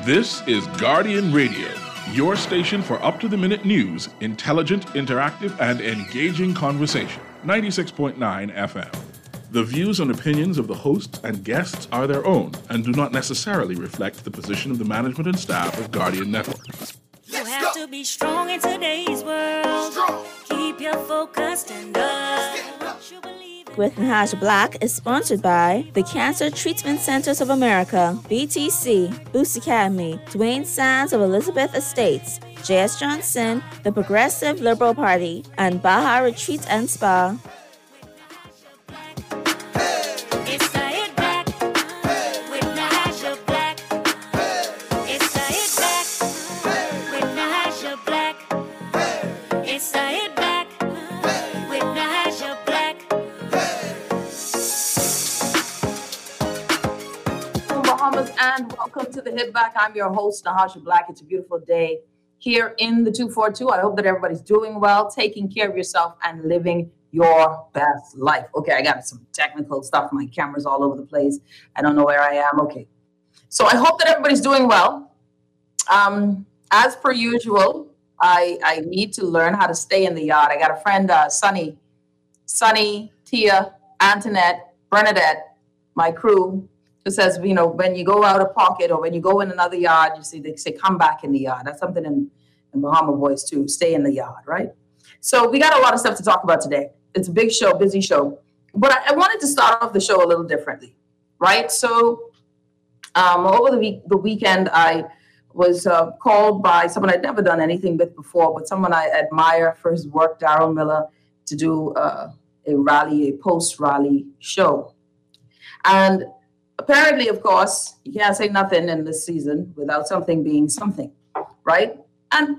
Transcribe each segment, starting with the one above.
This is Guardian Radio, your station for up-to-the-minute news, intelligent, interactive, and engaging conversation. 96.9 FM. The views and opinions of the hosts and guests are their own and do not necessarily reflect the position of the management and staff of Guardian Network. You have to be strong in today's world. Keep your focus and with Natasha Black is sponsored by the Cancer Treatment Centers of America, BTC, Boost Academy, Dwayne Sands of Elizabeth Estates, J.S. Johnson, the Progressive Liberal Party, and Baja Retreat and Spa. And welcome to the Hit Back. I'm your host, Natasha Black. It's a beautiful day here in the 242. I hope that everybody's doing well, taking care of yourself, and living your best life. Okay, I got some technical stuff. My camera's all over the place. I don't know where I am. Okay. So I hope that everybody's doing well. As per usual, I need to learn how to stay in the yard. I got a friend, Sunny, Tia, Antoinette, Bernadette, my crew, who says, you know, when you go out of pocket or when you go in another yard, they say, come back in the yard. That's something in Bahama voice too, stay in the yard, right? So we got a lot of stuff to talk about today. It's a big show, busy show. But I wanted to start off the show a little differently, right? So over the weekend, I was called by someone I'd never done anything with before, but someone I admire for his work, Daryl Miller, to do a post-rally show. And apparently, of course, you can't say nothing in this season without something being something, right? And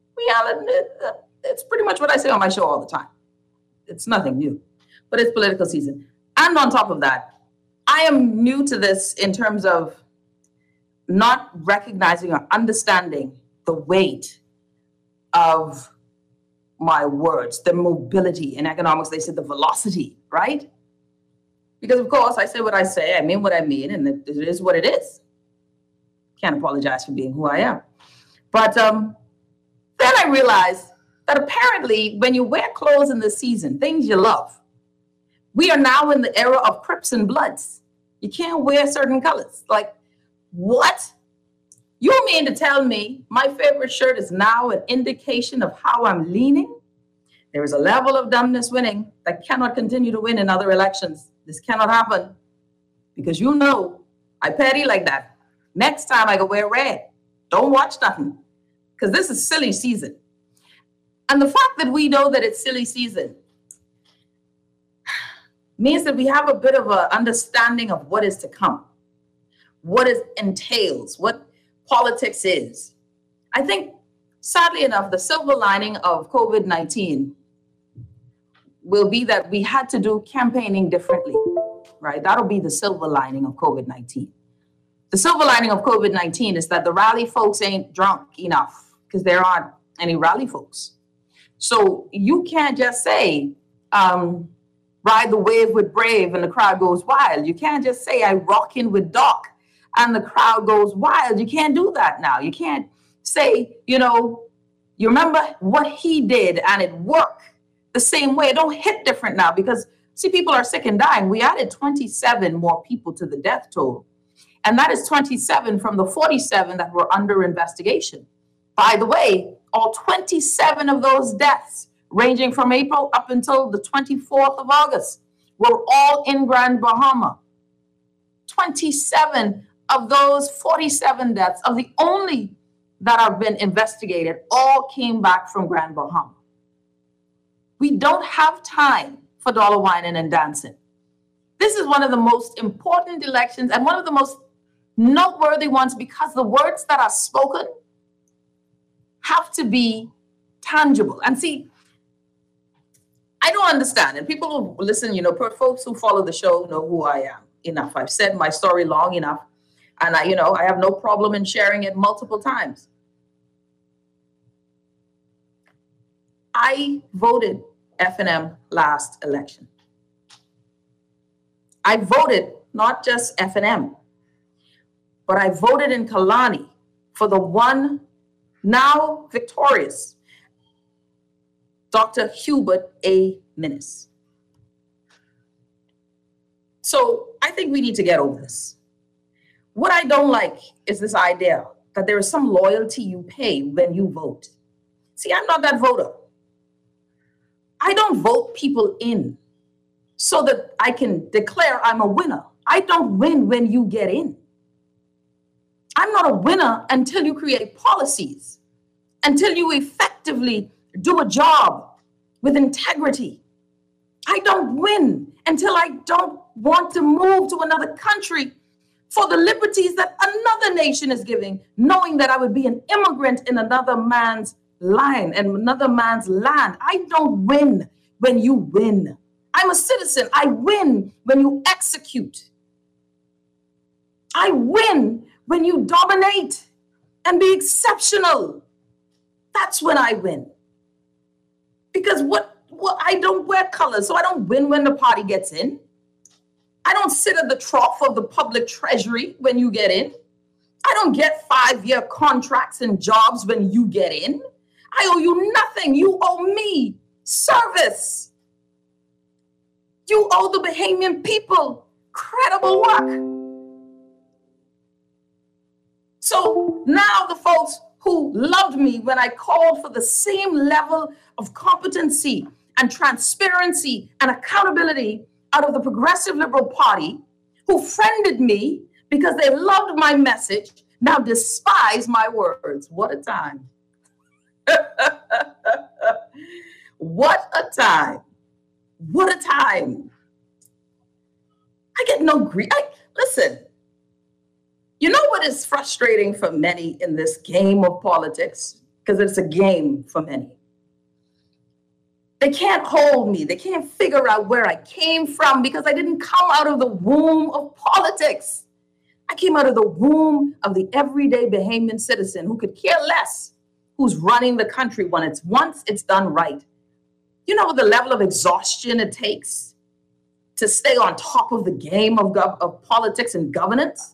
it's pretty much what I say on my show all the time. It's nothing new, but it's political season. And on top of that, I am new to this in terms of not recognizing or understanding the weight of my words, the mobility. In economics, they said the velocity, right? Because, of course, I say what I say, I mean what I mean, and it is what it is. Can't apologize for being who I am. But then I realized that apparently when you wear clothes in the season, things you love, we are now in the era of Crips and Bloods. You can't wear certain colors. Like, what? You mean to tell me my favorite shirt is now an indication of how I'm leaning? There is a level of dumbness winning that cannot continue to win in other elections. This cannot happen because you know I petty like that. Next time I go wear red. Don't watch nothing because this is silly season. And the fact that we know that it's silly season means that we have a bit of an understanding of what is to come, what it entails, what politics is. I think, sadly enough, the silver lining of COVID-19 will be that we had to do campaigning differently, right? That'll be the silver lining of COVID-19. The silver lining of COVID-19 is that the rally folks ain't drunk enough because there aren't any rally folks. So you can't just say, ride the wave with Brave and the crowd goes wild. You can't just say, I rock in with Doc and the crowd goes wild. You can't do that now. You can't say, you remember what he did and it worked the same way. It don't hit different now because, see, people are sick and dying. We added 27 more people to the death toll. And that is 27 from the 47 that were under investigation. By the way, all 27 of those deaths, ranging from April up until the 24th of August, were all in Grand Bahama. 27 of those 47 deaths, of the only that have been investigated, all came back from Grand Bahama. We don't have time for dollar whining and dancing. This is one of the most important elections and one of the most noteworthy ones because the words that are spoken have to be tangible. And see, I don't understand. And people who listen, folks who follow the show know who I am enough. I've said my story long enough. And I have no problem in sharing it multiple times. I voted F&M last election. I voted not just F&M, but I voted in Kalani for the one now victorious Dr. Hubert A. Minnis. So I think we need to get over this. What I don't like is this idea that there is some loyalty you pay when you vote. See, I'm not that voter. I don't vote people in so that I can declare I'm a winner. I don't win when you get in. I'm not a winner until you create policies, until you effectively do a job with integrity. I don't win until I don't want to move to another country for the liberties that another nation is giving, knowing that I would be an immigrant in another man's line and another man's land. I don't win when you win. I'm a citizen. I win when you execute. I win when you dominate and be exceptional. That's when I win. Because what I don't wear colors, so I don't win when the party gets in. I don't sit at the trough of the public treasury when you get in. I don't get 5-year contracts and jobs when you get in. I owe you nothing. You owe me service. You owe the Bahamian people credible work. So now the folks who loved me when I called for the same level of competency and transparency and accountability out of the Progressive Liberal Party, who friended me because they loved my message, now despise my words. What a time. What a time. What a time. I get no grief. Listen, you know what is frustrating for many in this game of politics? Because it's a game for many. They can't hold me. They can't figure out where I came from because I didn't come out of the womb of politics. I came out of the womb of the everyday Bahamian citizen who could care less who's running the country once it's done right. You know the level of exhaustion it takes to stay on top of the game of politics and governance?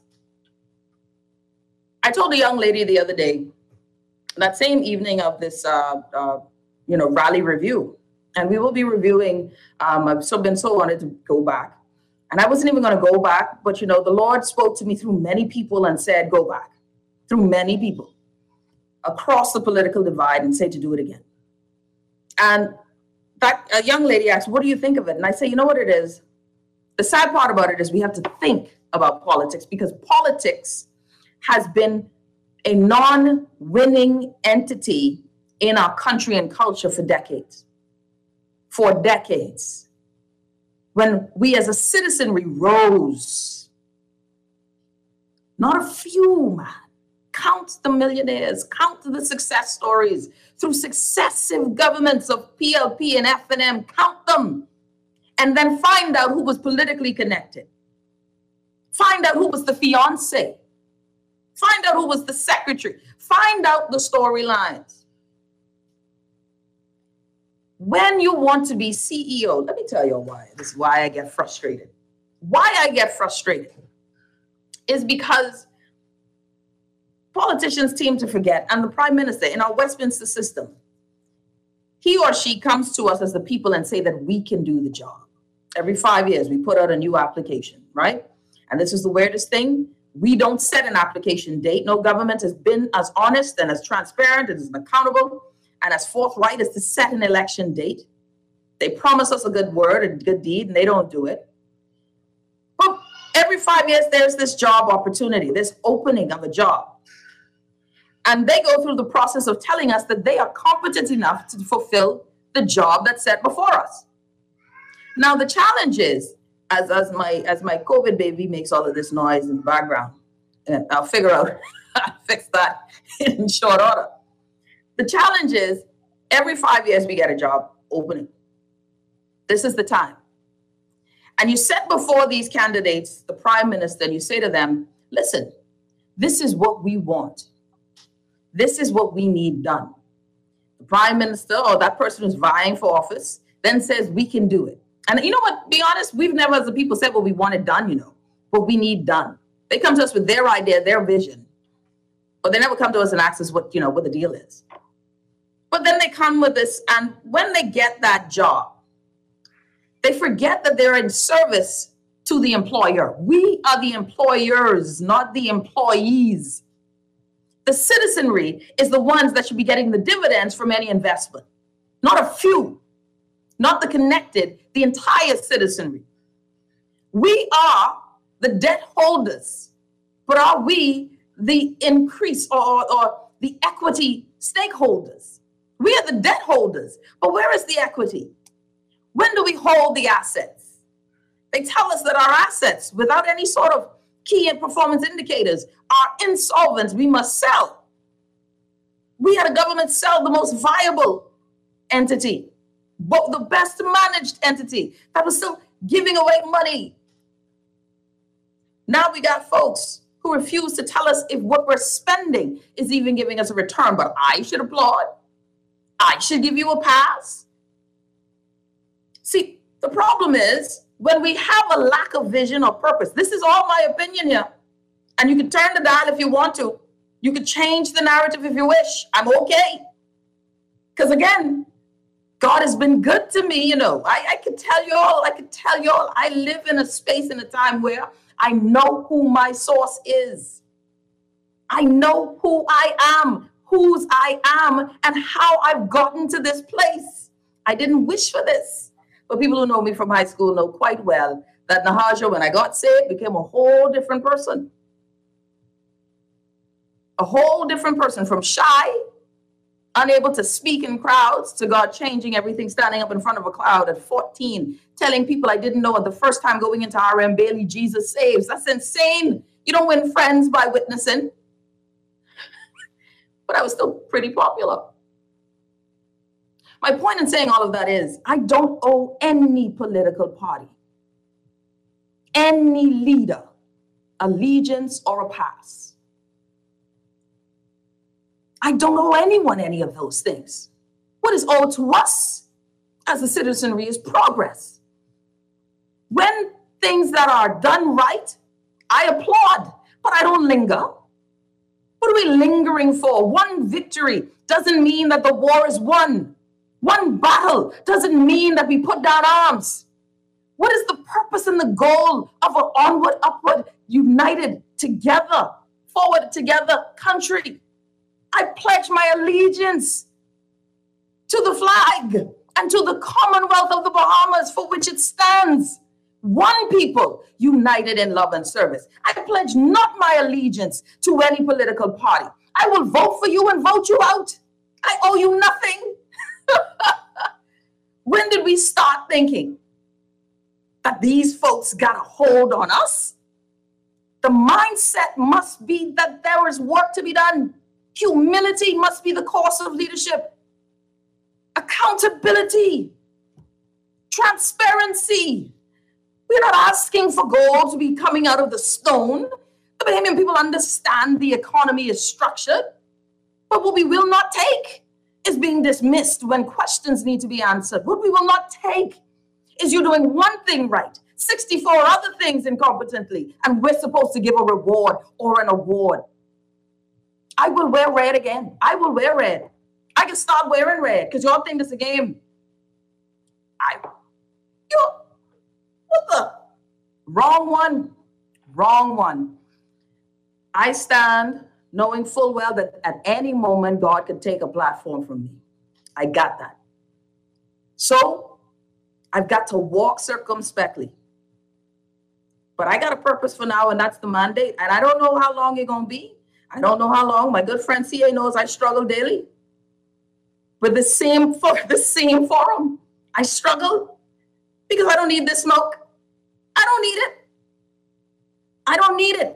I told a young lady the other day, that same evening of this rally review, and we will be reviewing, I've been so wanted to go back. And I wasn't even going to go back, but the Lord spoke to me through many people and said, go back, through many people across the political divide and say to do it again. And that a young lady asked, what do you think of it? And I say, you know what it is? The sad part about it is we have to think about politics because politics has been a non-winning entity in our country and culture for decades. For decades. When we as a citizenry rose, not a few, man. Count the millionaires, count the success stories through successive governments of PLP and F&M, count them. And then find out who was politically connected. Find out who was the fiance. Find out who was the secretary. Find out the storylines. When you want to be CEO, let me tell you why. This is why I get frustrated. Why I get frustrated is because politicians seem to forget, and the prime minister in our Westminster system, he or she comes to us as the people and say that we can do the job. Every 5 years, we put out a new application, right? And this is the weirdest thing. We don't set an application date. No government has been as honest and as transparent and as accountable and as forthright as to set an election date. They promise us a good word, a good deed, and they don't do it. But every 5 years, there's this job opportunity, this opening of a job. And they go through the process of telling us that they are competent enough to fulfill the job that's set before us. Now, the challenge is, as my COVID baby makes all of this noise in the background, and I'll figure out how to fix that in short order. The challenge is every 5 years we get a job opening. This is the time. And you set before these candidates, the prime minister, and you say to them, listen, this is what we want. This is what we need done. The prime minister or that person who's vying for office then says we can do it. And you know what, be honest, we've never as a people said what we wanted done, what we need done. They come to us with their idea, their vision. Or they never come to us and ask us what the deal is. But then they come with this, and when they get that job, they forget that they're in service to the employer. We are the employers, not the employees. The citizenry is the ones that should be getting the dividends from any investment, not a few, not the connected, the entire citizenry. We are the debt holders, but are we the increase or the equity stakeholders? We are the debt holders, but where is the equity? When do we hold the assets? They tell us that our assets, without any sort of key and performance indicators, are insolvent. We must sell. We had a government sell the most viable entity, but the best managed entity that was still giving away money. Now we got folks who refuse to tell us if what we're spending is even giving us a return, but I should applaud. I should give you a pass. See, the problem is when we have a lack of vision or purpose. This is all my opinion here. And you can turn the dial if you want to. You could change the narrative if you wish. I'm okay. Because again, God has been good to me. I could tell you all, I live in a space and a time where I know who my source is. I know who I am, whose I am, and how I've gotten to this place. I didn't wish for this. But people who know me from high school know quite well that Nahaja, when I got saved, became a whole different person. A whole different person, from shy, unable to speak in crowds, to God changing everything, standing up in front of a crowd at 14, telling people I didn't know at the first time going into R.M. Bailey, Jesus saves. That's insane. You don't win friends by witnessing. But I was still pretty popular. My point in saying all of that is I don't owe any political party, any leader, allegiance or a pass. I don't owe anyone any of those things. What is owed to us as a citizenry is progress. When things that are done right, I applaud, but I don't linger. What are we lingering for? One victory doesn't mean that the war is won. One battle doesn't mean that we put down arms. What is the purpose and the goal of an onward, upward, united, together, forward, together country? I pledge my allegiance to the flag and to the Commonwealth of the Bahamas for which it stands. One people united in love and service. I pledge not my allegiance to any political party. I will vote for you and vote you out. I owe you nothing. When did we start thinking that these folks got a hold on us? The mindset must be that there is work to be done. Humility must be the course of leadership. Accountability. Transparency. We're not asking for gold to be coming out of the stone. The Bahamian people understand the economy is structured. But what we will not take is being dismissed when questions need to be answered. What we will not take is you doing one thing right, 64 other things incompetently, and we're supposed to give a reward or an award. I will wear red again. I will wear red. I can start wearing red because y'all think this is a game. What the? Wrong one. Wrong one. I stand knowing full well that at any moment, God could take a platform from me. I got that. So I've got to walk circumspectly. But I got a purpose for now, and that's the mandate. And I don't know how long it's going to be. I don't know how long. My good friend CA knows I struggle daily. With the same forum, I struggle because I don't need this smoke. I don't need it. I don't need it.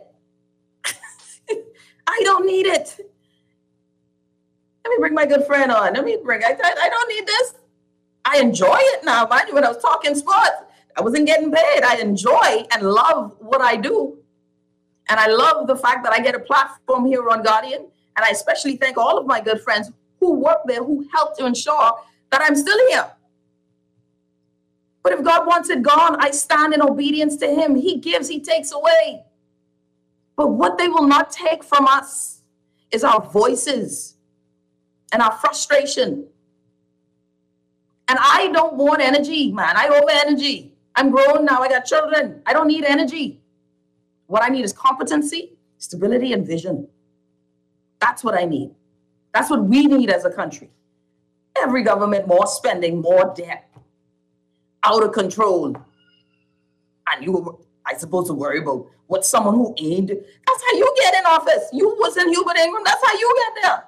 I don't need it. Let me bring my good friend on. I don't need this. I enjoy it now. Mind you, when I was talking sports, I wasn't getting paid. I enjoy and love what I do. And I love the fact that I get a platform here on Guardian. And I especially thank all of my good friends who work there, who help to ensure that I'm still here. But if God wants it gone, I stand in obedience to him. He gives, he takes away. But what they will not take from us is our voices and our frustration. And I don't want energy, man. I over energy. I'm grown now. I got children. I don't need energy. What I need is competency, stability, and vision. That's what I need. That's what we need as a country. Every government, more spending, more debt, out of control. And you, I supposed to worry about what someone who ain't. That's how you get in office. You wasn't Hubert Ingram. That's how you get there.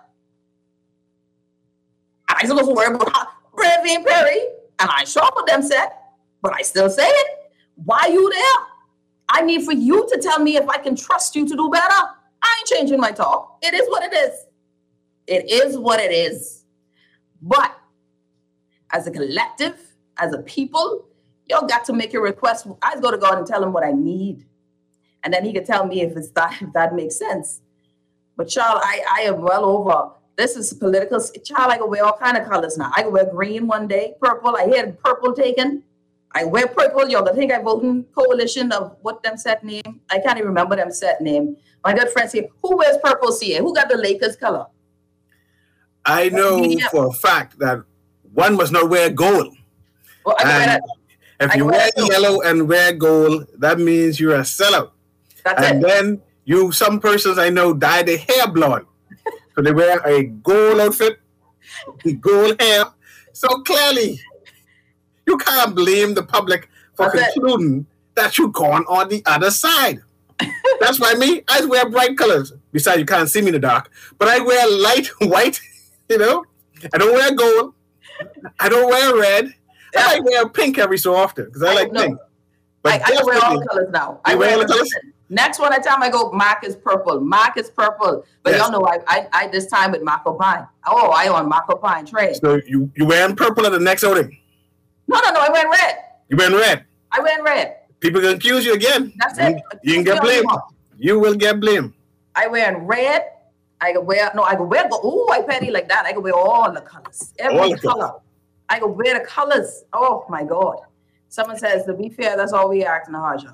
And I supposed to worry about how Brevin Perry, and I sure what them said, but I still say it. Why you there? I need for you to tell me if I can trust you to do better. I ain't changing my talk. It is what it is. It is what it is. But as a collective, as a people, y'all got to make your request. I just go to God and tell him what I need. And then he can tell me if that makes sense. But child, I am well over. This is political. Child, I can wear all kind of colors now. I can wear green one day, purple. I had purple taken. I wear purple. Y'all think I vote in coalition of what them set name? I can't even remember them set name. My good friends here, who wears purple here? Who got the Lakers color? I know for a fact that one must not wear gold. Well, if you wear yellow and wear gold, that means you're a sellout. And then some persons I know dye their hair blonde. So they wear a gold outfit, gold hair. So clearly, you can't blame the public for concluding that you've gone on the other side. That's why I wear bright colors. Besides, you can't see me in the dark. But I wear light white, I don't wear gold. I don't wear red. Yeah. I wear pink every so often because I like pink. But I wear all colors now. I wear all colors. Next one time I go, Mark is purple. Mark is purple. But y'all know I this time with Marco Pine. Oh, I on Marco Pine trade. So you wearing purple at the next outing? No, I wear red. You wearing red? I wear red. People can accuse you again. That's it. You can get blamed. You will get blamed. I wear red. I can wear gold. Oh, I petty like that. I can wear all the colors. Every color. I can wear the colors. Oh my God. Someone says, to be fair, that's all we ask in the Haja.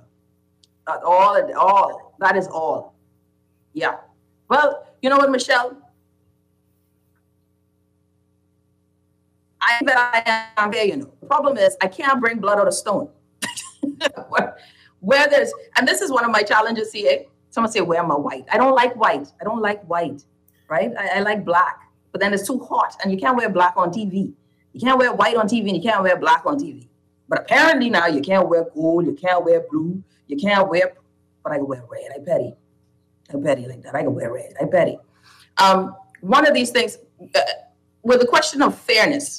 All. That is all. Yeah. Well, you know what, Michelle? I am there, The problem is I can't bring blood out of stone. Where there's, and this is one of my challenges, CA. Someone say, where am I white? I don't like white. Right? I like black. But then it's too hot, and you can't wear black on TV. You can't wear white on TV, and you can't wear black on TV. But apparently now you can't wear gold, you can't wear blue, you can't wear, but I can wear red. I petty like that. I can wear red. I petty. One of these things, with the question of fairness,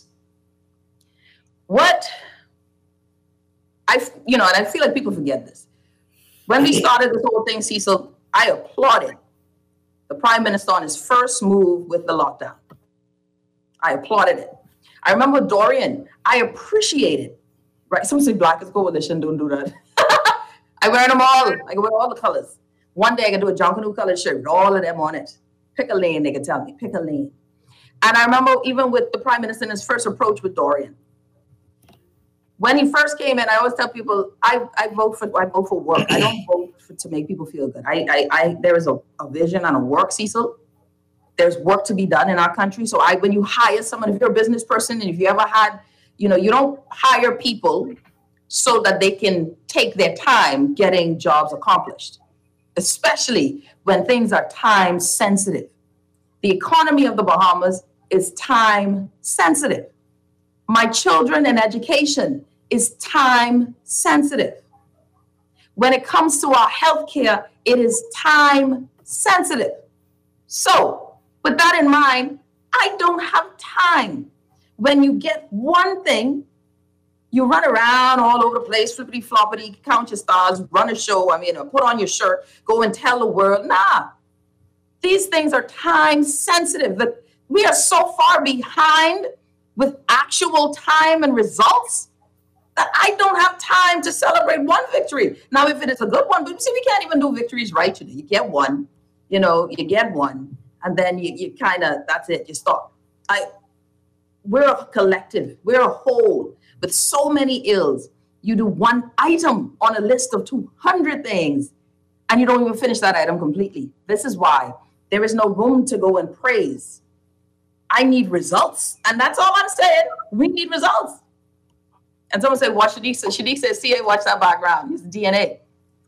and I feel like people forget this. When we started this whole thing, Cecil, I applauded the Prime Minister on his first move with the lockdown. I applauded it. I remember Dorian, I appreciated, right? Someone said Black is Coalition, don't do that. I wear them all. I can wear all the colors. One day I can do a John Canoe colored shirt with all of them on it. Pick a lane, they can tell me, pick a lane. And I remember even with the Prime Minister in his first approach with Dorian. When he first came in, I always tell people, I vote for work. I don't vote to make people feel good. There is a vision and a work, Cecil. There's work to be done in our country. So when you hire someone, if you're a business person, and if you ever had, you don't hire people so that they can take their time getting jobs accomplished, especially when things are time sensitive. The economy of the Bahamas is time sensitive. My children and education is time sensitive. When it comes to our healthcare, it is time sensitive. So, with that in mind, I don't have time. When you get one thing, you run around all over the place, flippity floppity, count your stars, run a show, put on your shirt, go and tell the world. Nah, these things are time sensitive. We are so far behind with actual time and results that I don't have time to celebrate one victory. Now, if it is a good one, but see, we can't even do victories right today. You get one, you get one, and then you kind of, that's it, you stop. We're a collective, we're a whole with so many ills. You do one item on a list of 200 things, and you don't even finish that item completely. This is why there is no room to go and praise. I need results. And that's all I'm saying. We need results. And someone said, watch Shanique. Shanique says, CA, watch that background. It's DNA.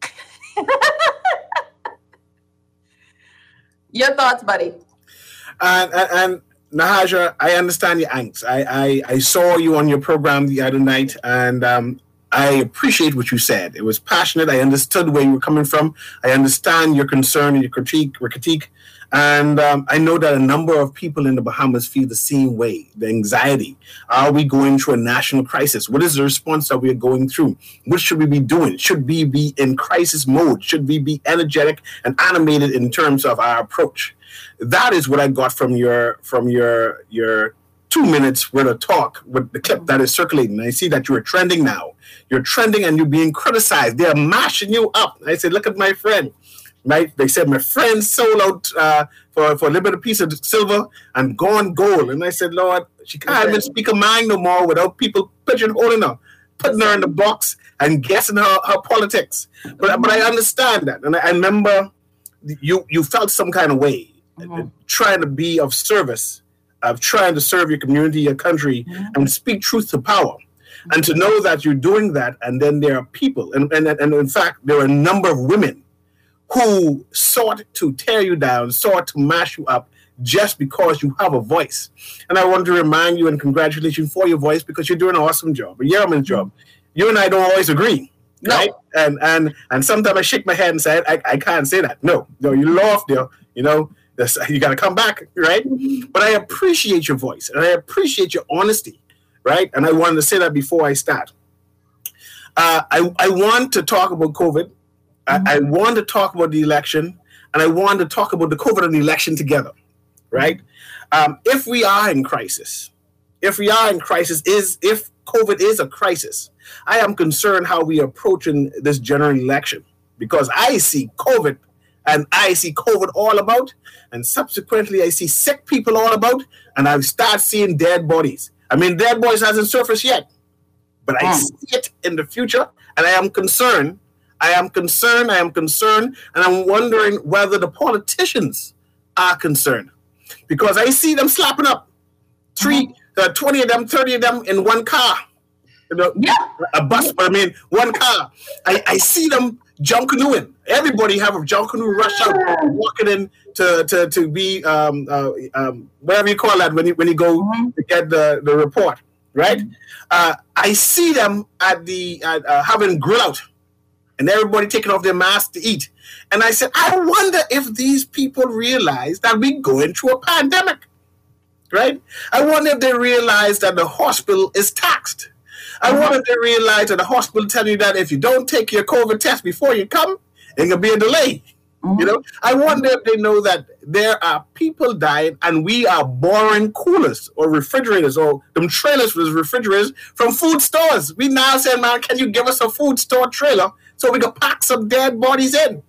Your thoughts, buddy? And Nahaja, I understand your angst. I saw you on your program the other night, and I appreciate what you said. It was passionate. I understood where you were coming from. I understand your concern and your critique. And I know that a number of people in the Bahamas feel the same way, the anxiety. Are we going through a national crisis? What is the response that we are going through? What should we be doing? Should we be in crisis mode? Should we be energetic and animated in terms of our approach? That is what I got from your 2 minutes worth of talk with the clip that is circulating. I see that you're trending now. You're trending and you're being criticized. They're mashing you up. I said, look at my friend. Right? They said, my friend sold out for a little bit of piece of silver and gone gold. And I said, Lord, she can't even speak her mind no more without people pigeonholing her, putting her in the box and guessing her politics. But I understand that. And I remember you felt some kind of way, trying to be of service, of trying to serve your community, your country, and speak truth to power. And to know that you're doing that, and then there are people, and in fact, there are a number of women who sought to tear you down, sought to mash you up just because you have a voice. And I want to remind you and congratulate you for your voice, because you're doing an awesome job, a yeoman's job. You and I don't always agree, right? And sometimes I shake my head and say, I can't say that. No, you laugh there, you know, you got to come back, right? But I appreciate your voice, and I appreciate your honesty, right? And I wanted to say that before I start. I want to talk about COVID. I want to talk about the election, and I want to talk about the COVID and the election together, right? If we are in crisis, if COVID is a crisis, I am concerned how we are approaching this general election, because I see COVID, and I see COVID all about, and subsequently I see sick people all about, and I start seeing dead bodies. I mean, dead bodies hasn't surfaced yet, but I see it in the future, and I am concerned. I am concerned, and I'm wondering whether the politicians are concerned, because I see them slapping up 20 of them, 30 of them in one car, a bus, but I mean, one car. I see them junk canoeing. Everybody have a junk canoe rush out, walking in to be, whatever you call that, when you go to get the report, right? I see them at having grill out, and everybody taking off their masks to eat. And I said, I wonder if these people realize that we're going through a pandemic, right? I wonder if they realize that the hospital is taxed. I wonder if they realize that the hospital tell you that if you don't take your COVID test before you come, there's going to be a delay. You know, I wonder if they know that there are people dying, and we are borrowing coolers or refrigerators or them trailers with refrigerators from food stores. We now say, man, can you give us a food store trailer so we can pack some dead bodies in?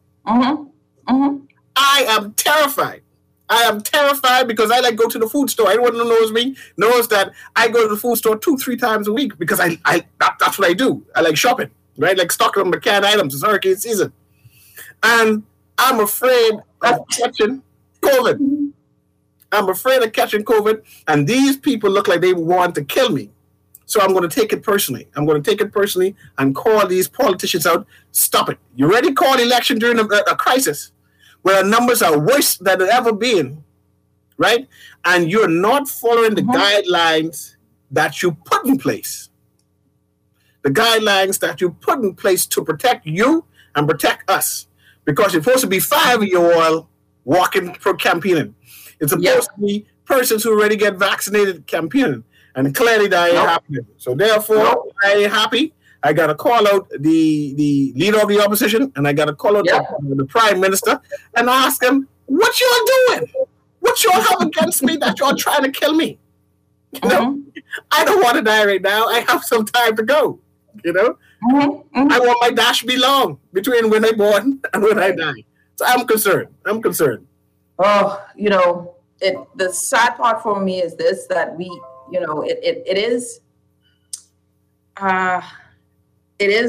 I am terrified. I am terrified because I like go to the food store. Anyone who knows me knows that I go to the food store 2-3 times a week, because that's what I do. I like shopping, right? Like stocking up my canned items. It's hurricane season. And I'm afraid of catching COVID. I'm afraid of catching COVID, and these people look like they want to kill me. So I'm going to take it personally. I'm going to take it personally and call these politicians out. Stop it. You already called election during a crisis where the numbers are worse than they've ever been, right? And you're not following the guidelines that you put in place. The guidelines that you put in place to protect you and protect us. Because you're supposed to be 5 of you all walking for campaigning. It's supposed to be persons who already get vaccinated campaigning. And clearly that ain't happening. So therefore, I ain't happy. I got to call out the leader of the opposition, and I got to call out the prime minister and ask him, what y'all doing? What y'all have against me that y'all trying to kill me? You know, I don't want to die right now. I have some time to go, you know. I want my dash to be long between when I born and when I die. So I'm concerned. Oh, you know, the sad part for me is this, that we, you know, it is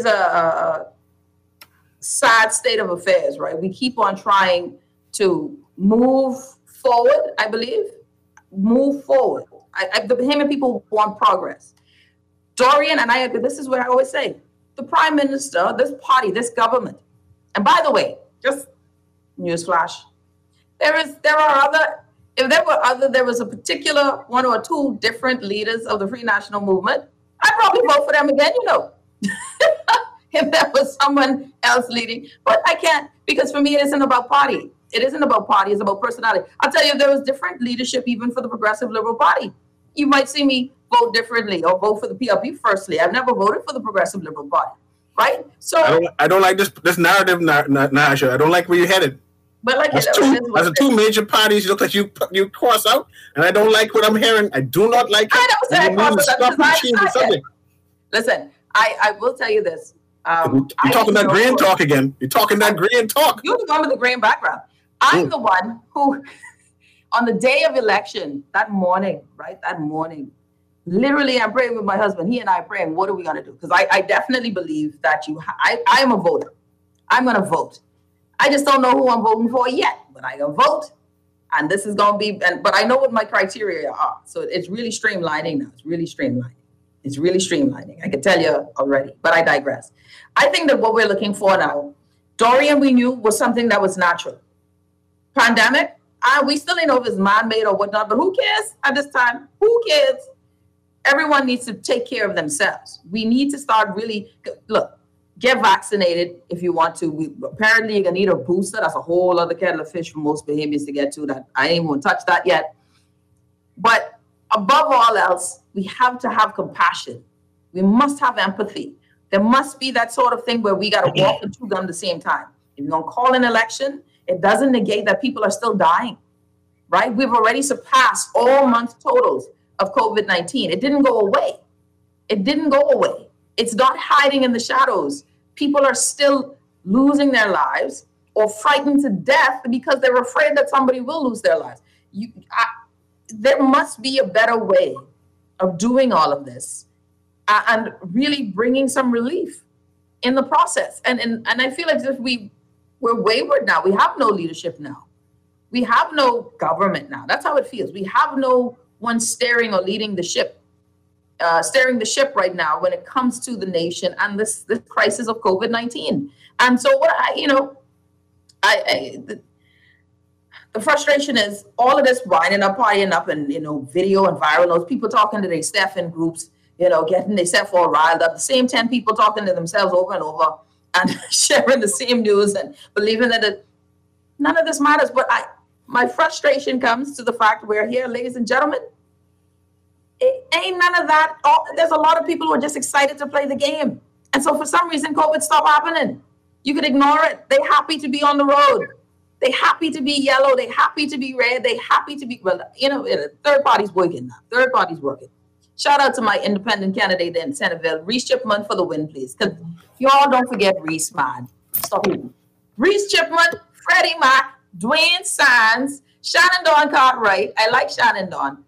a sad state of affairs, right? We keep on trying to move forward, I believe. Move forward. The Bahamian people want progress. Dorian, and this is what I always say, the prime minister, this party, this government. And by the way, just newsflash, there was a particular one or two different leaders of the Free National Movement, I'd probably vote for them again, if there was someone else leading. But I can't, because for me, it isn't about party. It isn't about party, it's about personality. I'll tell you, there was different leadership even for the Progressive Liberal Party. You might see me vote differently or vote for the PLP firstly. I've never voted for the Progressive Liberal Party, right? So I don't like this narrative, Nasha. I don't like where you're headed. But like that's two major parties. You look like you cross out, and I don't like what I'm hearing. I do not like it. I never said I cross out. Listen, I will tell you this. You're talking that green talk again. You're talking that green talk. You're the one with the green background. I'm the one who, on the day of election, that morning, literally I'm praying with my husband. He and I are praying, what are we going to do? Because I definitely believe that I am a voter. I'm going to vote. I just don't know who I'm voting for yet, but I'm going to vote. And this is going to be, but I know what my criteria are. So it's really streamlining now. It's really streamlining. I can tell you already, but I digress. I think that what we're looking for now, Dorian, we knew was something that was natural. Pandemic, we still ain't know if it's man-made or whatnot, but who cares at this time? Who cares? Everyone needs to take care of themselves. We need to start really, get vaccinated if you want to. Apparently, you're going to need a booster. That's a whole other kettle of fish for most Bahamians to get to. That I ain't even touch that yet. But above all else, we have to have compassion. We must have empathy. There must be that sort of thing where we got to walk and chew gum at the same time. If you're going to call an election, it doesn't negate that people are still dying, right? We've already surpassed all month totals of COVID-19. It didn't go away. It's not hiding in the shadows. People are still losing their lives or frightened to death because they're afraid that somebody will lose their lives. There must be a better way of doing all of this and really bringing some relief in the process. And I feel like if we're wayward now. We have no leadership now. We have no government now. That's how it feels. We have no one steering or leading the ship. Steering the ship right now when it comes to the nation and this crisis of COVID-19. And so the frustration is all of this winding up, partying up, and video and viral notes, people talking to their staff in groups, getting themselves all riled up. The same 10 people talking to themselves over and over and sharing the same news and believing that none of this matters. But my frustration comes to the fact we're here, ladies and gentlemen. It ain't none of that. There's a lot of people who are just excited to play the game. And so for some reason, COVID stopped happening. You could ignore it. They're happy to be on the road. They're happy to be yellow. They're happy to be red. They're happy to be, third party's working now. Third party's working. Shout out to my independent candidate in Centerville, Reese Chipman, for the win, please. Because y'all don't forget Reese, man. Stop it. Reese Chipman, Freddie Mac, Dwayne Sands, Shannon Dawn Cartwright. I like Shannon Dawn.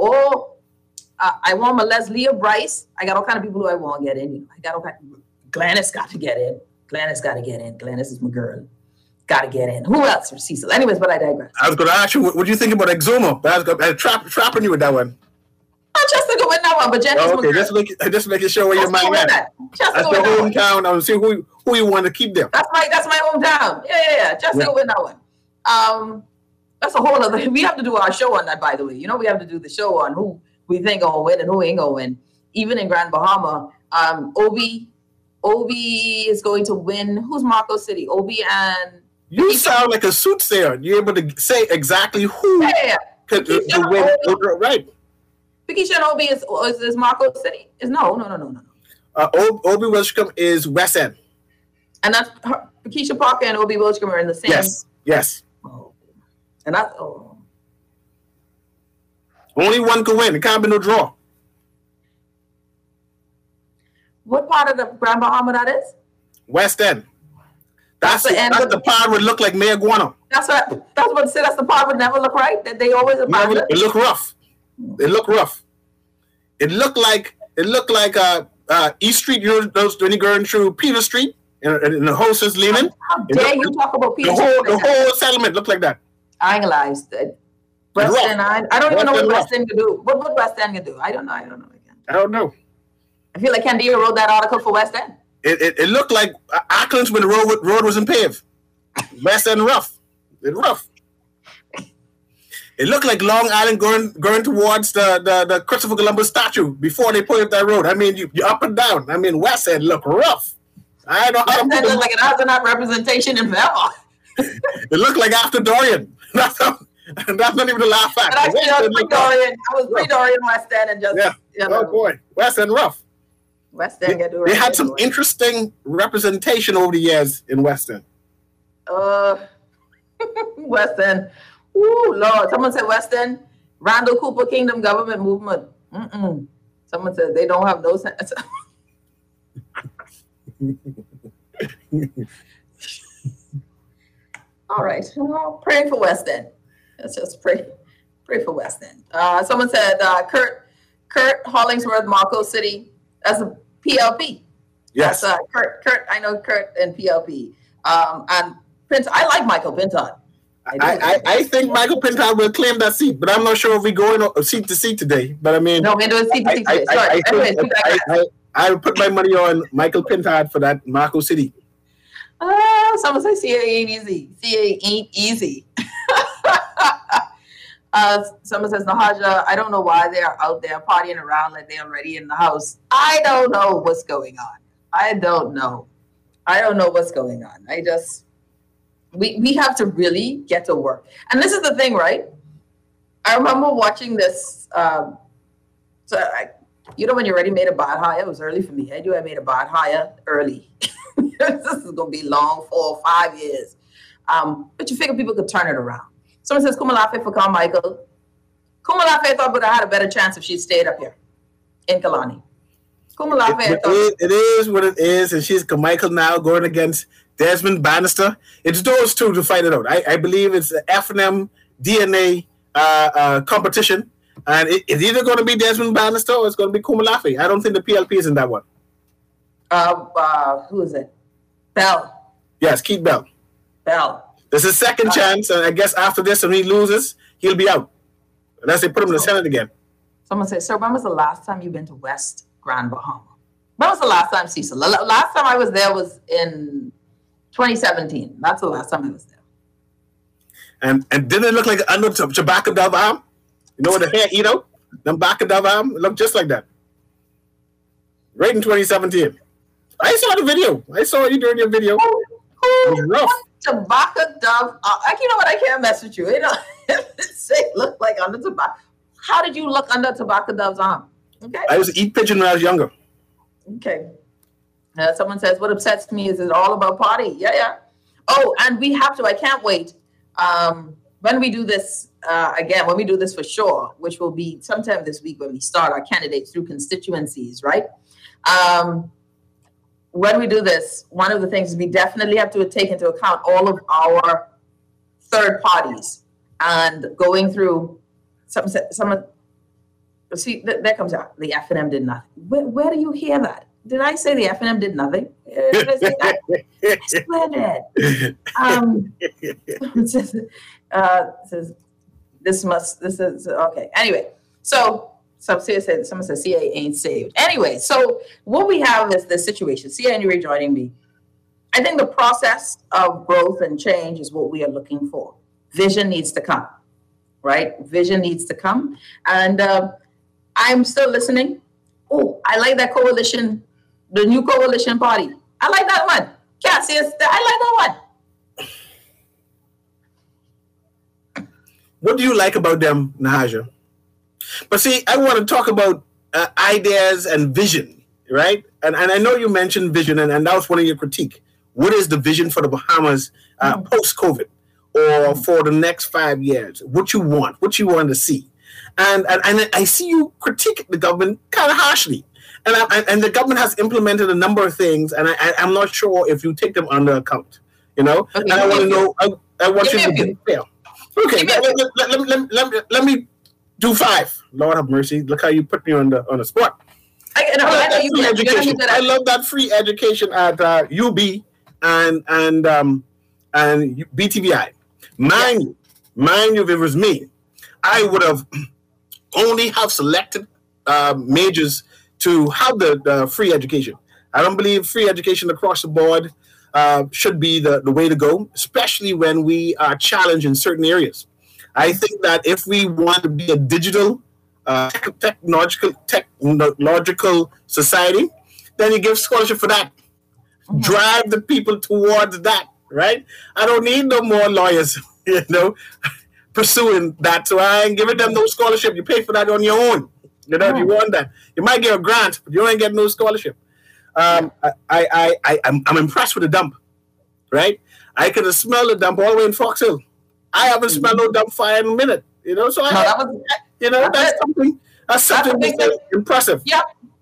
I want my Leslie Bryce. I got all kind of people who I want to get in. I got all kind of, Glennis got to get in. Glennis is my girl. Got to get in. Who else? Cecil. Anyways, but I digress. I was going to ask you, what do you think about Exuma? I was trapping you with that one. I'm just going to win that one, but Jenny's my girl. Just making sure where your mind at. That's the hometown. I was see who you want to keep there. That's my hometown. Yeah. Just to win that one. That's a whole other. We have to do our show on that, by the way. We have to do the show on who we think gonna win and who ain't gonna win. Even in Grand Bahama, Obi is going to win. Who's Marco City? Obi and you sound like a soothsayer. You're able to say exactly who could win. Right. Pikisha and Obi is Marco City. No. Obi Wilshcombe is West End. And that's Pikisha Parker and Obi Wilshcombe are in the same. Yes. Oh. And that's only one can win. It can't be no draw. What part of the Grand Bahama that is? West End. That's the part would look like Mayor Guano. That's what say. That's the part would never look right. That they always abandon. It look rough. It looked like East Street. Those when you going through Peter Street and the houses leaning. How dare you talk about Peter Street? The whole settlement looked like that. I ain't gonna lie. West End, I don't even know what West End can do. What West End can do? I don't know. Again. I don't know. I feel like Candia wrote that article for West End. It looked like Auckland's when the road wasn't paved. West End rough. It's rough. It looked like Long Island going towards the Christopher Columbus statue before they put up that road. I mean, you up and down. I mean, West End look rough. I don't know how that looks like it has enough representation in Velma. It looked like after Dorian. That's not even the last fact. But actually, I was pre-Dorian West End and just Oh boy, West End rough. West End they had some interesting representation over the years in West End. West End. Ooh, Lord. Someone said West End, Randall Cooper Kingdom Government Movement. Someone said they don't have no sense. All right. Well, praying for West End. Let's just pray for West End. Someone said Kurt Hollingsworth, Marco City. That's a PLP. Yes. That's Kurt. I know Kurt and PLP. And Pint. I like Michael Pintard. I think Michael Pintard will claim that seat, but I'm not sure if we go in seat to seat today. But I mean, no, we're doing seat to seat today. Sorry. I would put my money on Michael Pintard for that Marco City. Someone say CA ain't easy. CA ain't easy. Someone says, Nahaja, I don't know why they are out there partying around like they're already in the house. I don't know what's going on. I don't know what's going on. We have to really get to work. And this is the thing, right? I remember watching this. When you already made a bad hire, it was early for me. I made a bad hire early. This is going to be long, 4 or 5 years. But you figure people could turn it around. Someone says, Kumalafe for Carmichael. Kumalafe thought would have had a better chance if she stayed up here in Kalani. Kumalafe it is what it is, and she's Carmichael now going against Desmond Bannister. It's those two to fight it out. I believe it's an F&M DNA competition, and it's either going to be Desmond Bannister or it's going to be Kumalafe. I don't think the PLP is in that one. Who is it? Bell. Yes, Keith Bell. This is second chance, and I guess after this, when he loses, he'll be out. Unless they put him in the Senate again. Someone says, sir, when was the last time you've been to West Grand Bahama? When was the last time, Cecil? The last time I was there was in 2017. That's the last time I was there. And didn't it look like under Chewbacca Dove arm? You know what the hair eat out? Them Bacca Dove arm? It looked just like that. Right in 2017. I saw the video. I saw you doing your video. It was rough. Chewbacca Dove. You know what? I can't mess with you. You know, say look like under tobacco. How did you look under Chewbacca Dove's arm? Okay. I used to eat pigeon when I was younger. Okay. Someone says, what upsets me is it's all about party. Yeah. Oh, and we have to. I can't wait. When we do this again, when we do this for sure, which will be sometime this week when we start our candidates through constituencies, right? When we do this, one of the things is we definitely have to take into account all of our third parties and going through some see, that comes out. The F&M did nothing. Where do you hear that? Did I say the F&M did nothing? Did I say that? This is okay. Anyway, so someone says CA ain't saved. Anyway, so what we have is this situation. CA and you're joining me. I think the process of growth and change is what we are looking for. Vision needs to come, right? Vision needs to come. And I'm still listening. Oh, I like that coalition, the new coalition party. I like that one. Cassius, I like that one. What do you like about them, Nahaja? But see, I want to talk about ideas and vision, right? And I know you mentioned vision, and that was one of your critique. What is the vision for the Bahamas post-COVID or for the next 5 years? What you want to see? And I see you critique the government kind of harshly. And the government has implemented a number of things, and I'm not sure if you take them under account, you know? Okay, and I want to know, I want you to be fair. Okay, let me do 5. Lord have mercy. Look how you put me on the spot. I love that free education at UB and BTVI. Mind you, Mind you, if it was me, I would have only have selected majors to have the free education. I don't believe free education across the board should be the way to go, especially when we are challenged in certain areas. I think that if we want to be a digital, technological society, then you give scholarship for that. Mm-hmm. Drive the people towards that, right? I don't need no more lawyers, pursuing that. So I ain't giving them no scholarship. You pay for that on your own. If you want that. You might get a grant, but you ain't getting no scholarship. I'm impressed with the dump, right? I could have smelled the dump all the way in Fox Hill. I haven't smelled no dump fire in a minute, So that's something that's impressive. Yeah,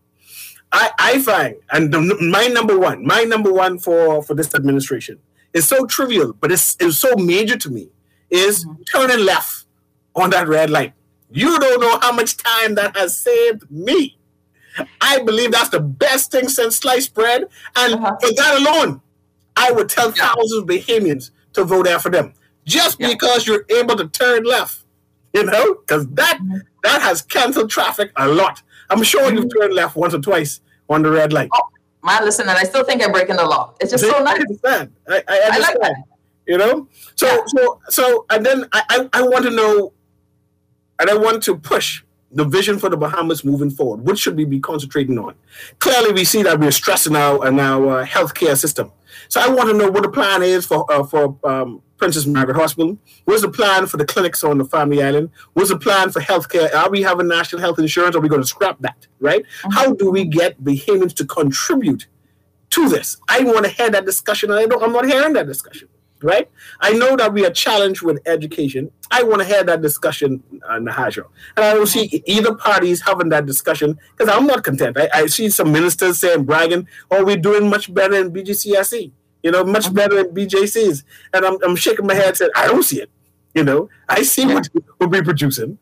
I find, and my number one for this administration is so trivial, but it's so major to me, is turning left on that red light. You don't know how much time that has saved me. I believe that's the best thing since sliced bread. And for that alone, I would tell thousands of Bahamians to vote there for them. Just because you're able to turn left, because that has canceled traffic a lot. I'm sure you've turned left once or twice on the red light. Oh, man, listen, and I still think I'm breaking the law. It's just so nice. I understand. I like that. So, and then I want to know, and I want to push the vision for the Bahamas moving forward. What should we be concentrating on? Clearly, we see that we're stressing our healthcare system. So I want to know what the plan is for Princess Margaret Hospital. What's the plan for the clinics on the Family Island? What's the plan for healthcare? Are we having national health insurance? Or are we going to scrap that, right? Mm-hmm. How do we get Bahamians to contribute to this? I want to hear that discussion, and I'm not hearing that discussion. Right? I know that we are challenged with education. I want to hear that discussion, Nahaja. And I don't see either parties having that discussion because I'm not content. I see some ministers saying, bragging, we're doing much better in BGCSE, much better in BJCs. And I'm shaking my head saying, I don't see it. I see what we're producing.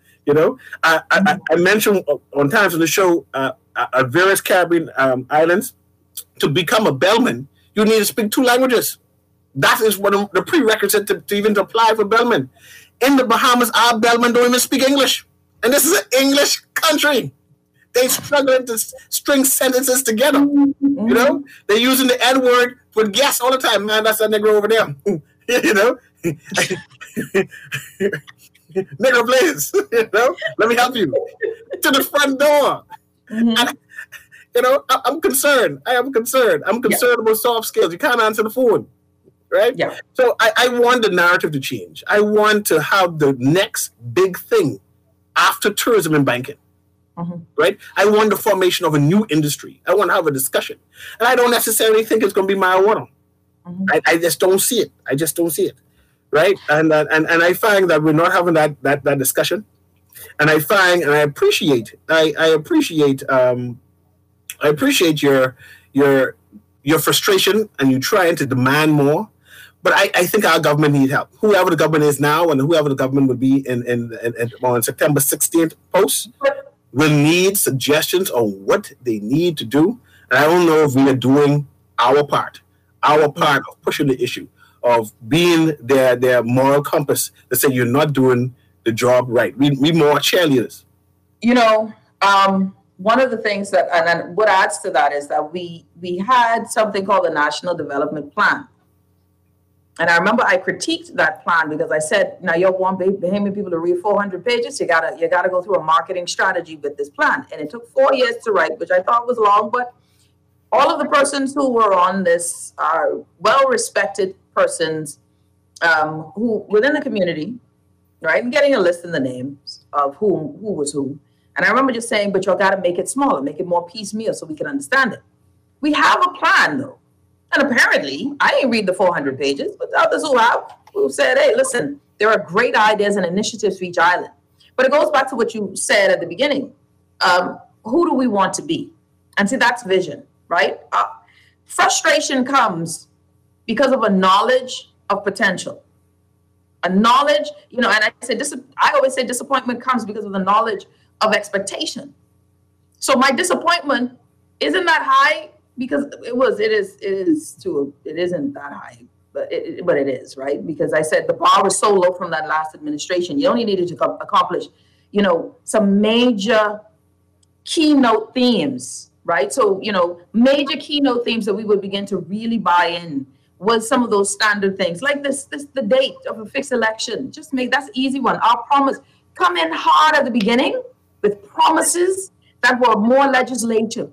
I mentioned on times on the show at various Caribbean islands, to become a bellman, you need to speak 2 languages. That is one of the prerequisites to even apply for bellman. In the Bahamas, our bellmen don't even speak English. And this is an English country. They struggling to string sentences together. They're using the N-word for guests all the time. Man, that's a nigger over there. Nigger, please. Let me help you. To the front door. And, I'm concerned. I am concerned. I'm concerned about soft skills. You can't answer the phone. Right? Yeah. So I want the narrative to change. I want to have the next big thing after tourism and banking. Right? I want the formation of a new industry. I want to have a discussion. And I don't necessarily think it's going to be marijuana. I just don't see it. I just don't see it. Right? And I find that we're not having that discussion. And I find, and I appreciate your frustration, and you trying to demand more. But I think our government needs help. Whoever the government is now and whoever the government will be on September 16th post will need suggestions on what they need to do. And I don't know if we are doing our part of pushing the issue, of being their moral compass that say you're not doing the job right. We more cheerleaders. One of the things that, and then what adds to that is that we had something called the National Development Plan. And I remember I critiqued that plan because I said, now you want Bahamian people to read 400 pages, you gotta go through a marketing strategy with this plan. And it took 4 years to write, which I thought was long, but all of the persons who were on this are well-respected persons who within the community, right? And getting a list in the names of who was who. And I remember just saying, but y'all got to make it smaller, make it more piecemeal so we can understand it. We have a plan, though. And apparently, I ain't read the 400 pages, but others who said, hey, listen, there are great ideas and initiatives for each island. But it goes back to what you said at the beginning. Who do we want to be? And see, that's vision, right? Frustration comes because of a knowledge of potential. A knowledge, and I always say disappointment comes because of the knowledge of expectation. So my disappointment isn't that high because it isn't that high. but it is, right? Because I said the bar was so low from that last administration. You only needed to accomplish, some major keynote themes, right? So, major keynote themes that we would begin to really buy in was some of those standard things like the date of a fixed election. That's an easy one. Our promise, come in hard at the beginning with promises that were more legislative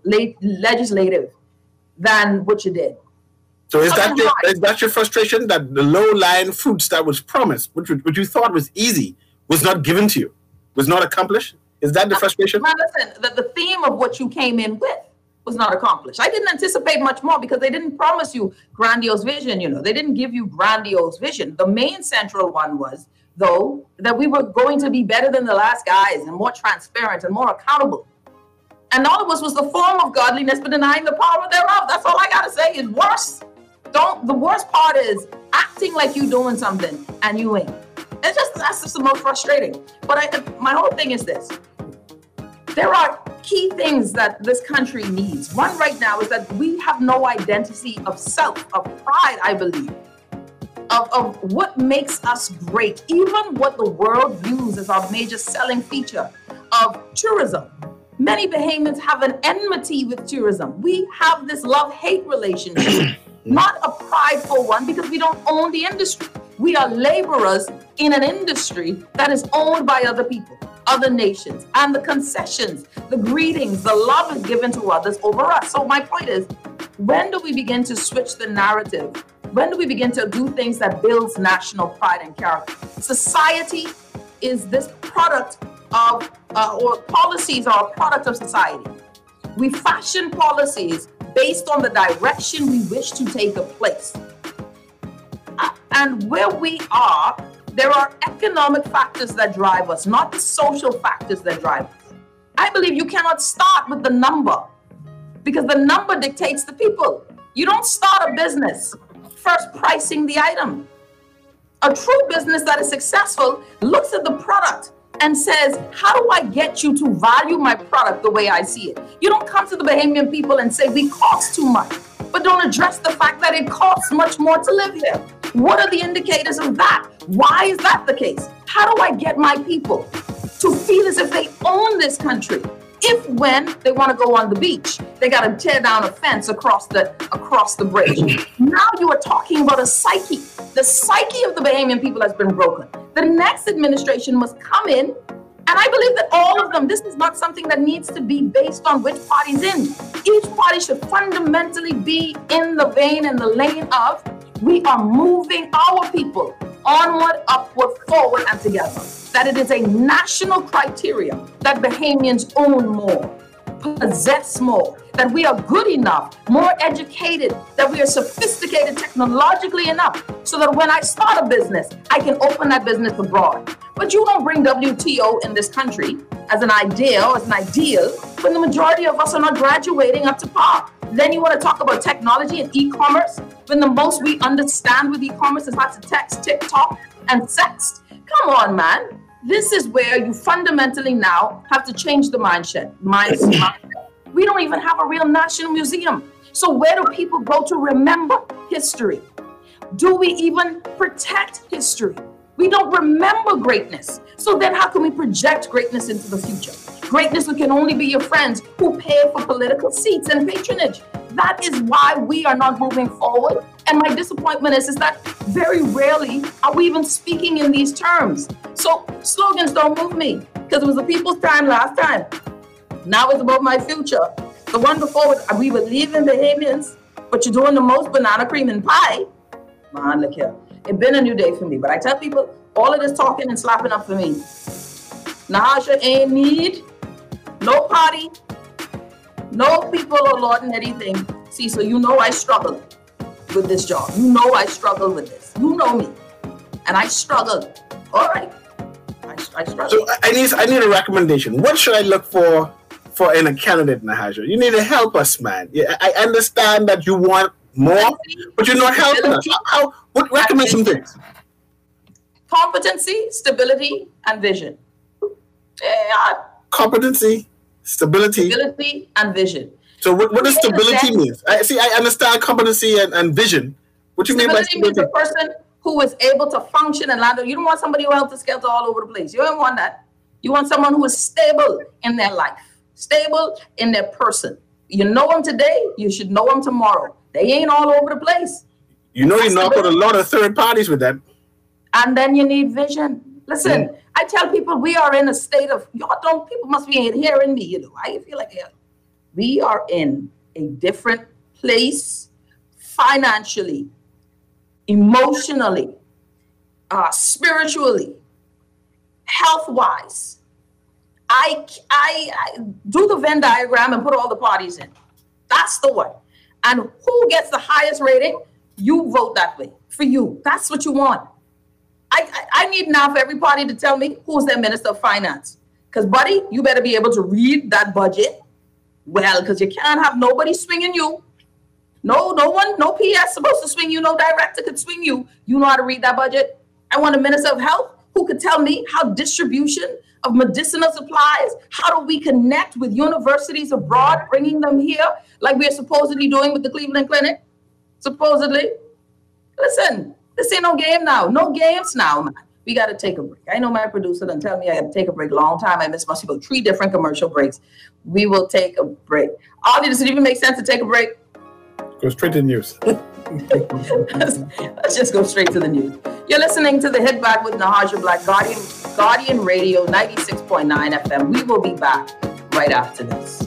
than what you did. So is that your frustration, that the low-lying fruits that was promised, which you thought was easy, was not given to you, was not accomplished? Is that the frustration? Now listen, the theme of what you came in with was not accomplished. I didn't anticipate much more because they didn't promise you grandiose vision. They didn't give you grandiose vision. The main central one was, though, that we were going to be better than the last guys and more transparent and more accountable. And all of us was the form of godliness, but denying the power thereof. That's all I got to say. Is worse. The worst part is acting like you doing something and you ain't. That's just the most frustrating. But my whole thing is this. There are key things that this country needs. One right now is that we have no identity of self, of pride, I believe, of what makes us great, even what the world views as our major selling feature of tourism. Many Bahamians have an enmity with tourism. We have this love-hate relationship, not a prideful one, because we don't own the industry. We are laborers in an industry that is owned by other people, other nations, and the concessions, the greetings, the love is given to others over us. So my point is, when do we begin to switch the narrative? When do we begin to do things that builds national pride and character? Society is this product of, or policies are a product of society. We fashion policies based on the direction we wish to take a place. And where we are, there are economic factors that drive us, not the social factors that drive us. I believe you cannot start with the number because the number dictates the people. You don't start a business first pricing the item. A true business that is successful looks at the product and says, how do I get you to value my product the way I see it? You don't come to the Bahamian people and say, we cost too much, but don't address the fact that it costs much more to live here. What are the indicators of that? Why is that the case? How do I get my people to feel as if they own this country? If when they want to go on the beach, they got to tear down a fence across the bridge. Now you are talking about a psyche. The psyche of the Bahamian people has been broken. The next administration must come in, and I believe that all of them, this is not something that needs to be based on which party's in. Each party should fundamentally be in the vein and the lane of, we are moving our people onward, upward, forward, and together. That it is a national criteria that Bahamians own more, possess more, that we are good enough, more educated, that we are sophisticated technologically enough, so that when I start a business, I can open that business abroad. But you don't bring WTO in this country as an idea or as an ideal when the majority of us are not graduating up to par. Then you want to talk about technology and e-commerce when the most we understand with e-commerce is how to text, TikTok, and sext. Come on, man. This is where you fundamentally now have to change the mindset. We don't even have a real national museum. So where do people go to remember history? Do we even protect history? We don't remember greatness. So then how can we project greatness into the future? Greatness can only be your friends who pay for political seats and patronage. That is why we are not moving forward. And my disappointment is that very rarely are we even speaking in these terms. So slogans don't move me because it was the people's time last time. Now it's about my future. The one before, we were leaving Bahamians, but you're doing the most banana cream and pie. Man, look here. It's been a new day for me. But I tell people, all of this talking and slapping up for me. Nahasha ain't need no party, no people or lauding anything. See, so you know I struggle with this job. You know I struggle with this. You know me. And I struggle. All right. I struggle. So I need a recommendation. What should I look for in a candidate, Nahasha? You need to help us, man. I understand that you want more, but you're not helping us. Recommend some things. Competency, stability, and vision. Competency, stability, and vision. So what does stability mean? I understand competency and vision, What you mean by stability? Means a person who is able to function and land. You don't want somebody who helter skelter all over the place. You don't want that. You want someone who is stable in their life, stable in their person. You know them today, you should know them tomorrow. They ain't all over the place. You know, you knock out a lot of third parties with that. And then you need vision. Listen, I tell people we are in a state of, people must be hearing me, I feel like we are in a different place financially, emotionally, spiritually, health-wise. I do the Venn diagram and put all the parties in. That's the one. And who gets the highest rating? You vote that way for you. That's what you want. I need now for every party to tell me who's their Minister of Finance. Because, buddy, you better be able to read that budget well, because you can't have nobody swinging you. No one, no PS supposed to swing you. No director could swing you. You know how to read that budget. I want a Minister of Health who could tell me how distribution of medicinal supplies, how do we connect with universities abroad, bringing them here like we're supposedly doing with the Cleveland Clinic? Supposedly. Listen, this ain't no game now. No games now, man. We got to take a break. I know my producer done tell me I got to take a break a long time. I missed must about 3 different commercial breaks. We will take a break. Audie, does it even make sense to take a break? Go straight to the news. Let's just go straight to the news. You're listening to The Hit Back with Nahaja Black, Guardian Radio 96.9 FM. We will be back right after this.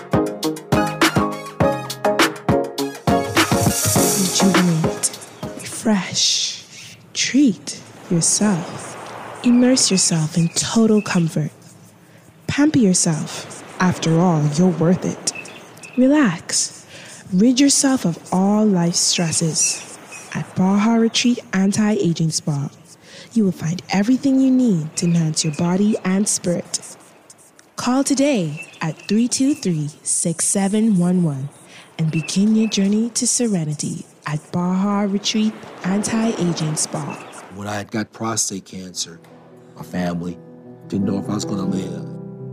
Rejuvenate, refresh, treat yourself. Immerse yourself in total comfort. Pamper yourself. After all, you're worth it. Relax. Rid yourself of all life's stresses. At Baja Retreat Anti-Aging Spa, you will find everything you need to enhance your body and spirit. Call today at 323-6711 and begin your journey to serenity at Baja Retreat Anti-Aging Spa. When I got prostate cancer, my family didn't know if I was going to live.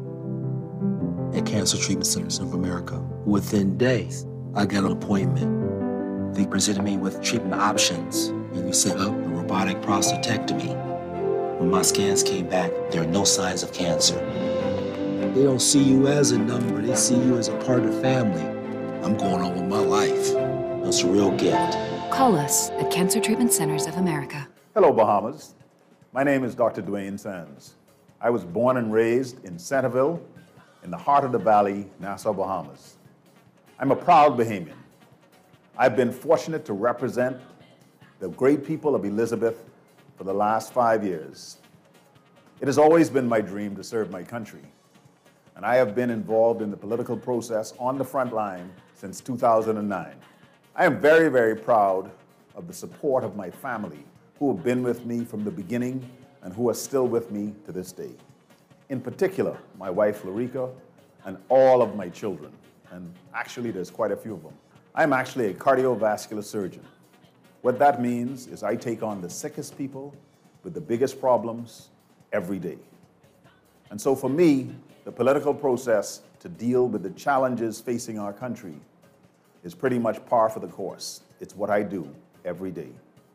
At Cancer Treatment Centers of America, within days, I got an appointment. They presented me with treatment options, and we set up a robotic prostatectomy. When my scans came back, there are no signs of cancer. They don't see you as a number, they see you as a part of the family. I'm going on with my life. That's a real gift. Call us at Cancer Treatment Centers of America. Hello, Bahamas. My name is Dr. Dwayne Sands. I was born and raised in Centerville, in the heart of the valley, Nassau, Bahamas. I'm a proud Bahamian. I've been fortunate to represent the great people of Elizabeth for the last 5 years. It has always been my dream to serve my country, and I have been involved in the political process on the front line since 2009. I am very, very proud of the support of my family, who have been with me from the beginning and who are still with me to this day. In particular, my wife, Larica, and all of my children. And actually, there's quite a few of them. I'm actually a cardiovascular surgeon. What that means is I take on the sickest people with the biggest problems every day. And so for me, the political process to deal with the challenges facing our country is pretty much par for the course. It's what I do every day.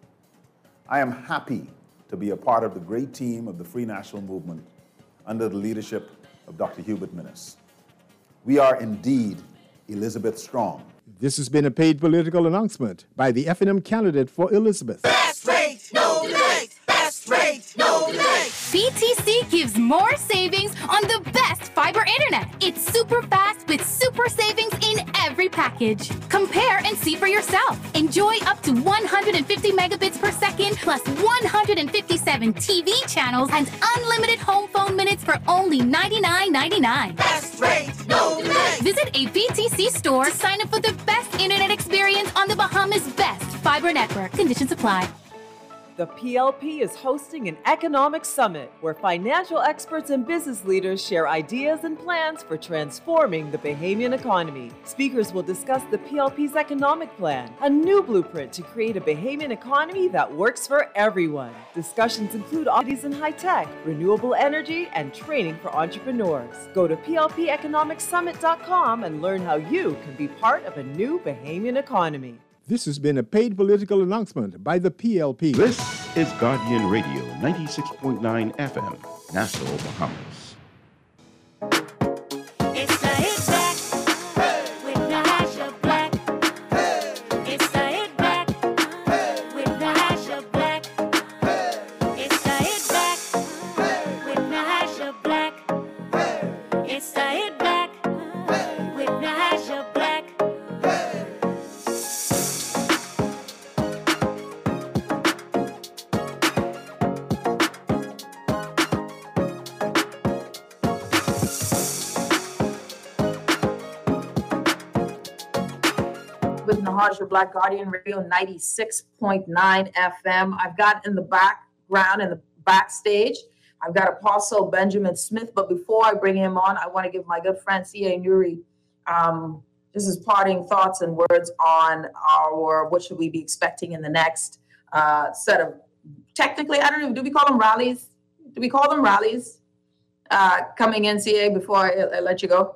I am happy to be a part of the great team of the Free National Movement under the leadership of Dr. Hubert Minnis. We are indeed Elizabeth Strong. This has been a paid political announcement by the F&M candidate for Elizabeth. Best rate, no delays. Best rate, no delays. BTC gives more savings on the best fiber internet. It's super fast with super savings in every package. Compare and see for yourself. Enjoy up to 150 megabits per second plus 157 TV channels and unlimited home phone minutes for only $99.99. Best rate, no delays. Visit a BTC store to sign up for the best internet experience on the Bahamas' best fiber network. Conditions apply. The PLP is hosting an economic summit where financial experts and business leaders share ideas and plans for transforming the Bahamian economy. Speakers will discuss the PLP's economic plan, a new blueprint to create a Bahamian economy that works for everyone. Discussions include opportunities in high-tech, renewable energy, and training for entrepreneurs. Go to plpeconomicsummit.com and learn how you can be part of a new Bahamian economy. This has been a paid political announcement by the PLP. This is Guardian Radio, 96.9 FM, Nassau, Bahamas. It's the Hit Back with Natasha Black. It's the Hit Back with Natasha Black. It's the Hit Back with Natasha Black. It's the Hit Back with Natasha Black. With Natasha Black, Guardian Radio 96.9 FM. I've got in the background, in the backstage, I've got Apostle Benjamin Smith. But before I bring him on, I want to give my good friend C.A. Nuri just his parting thoughts and words on what should we be expecting in the next set of, technically, I don't know, do we call them rallies? Coming in, C.A., before I let you go?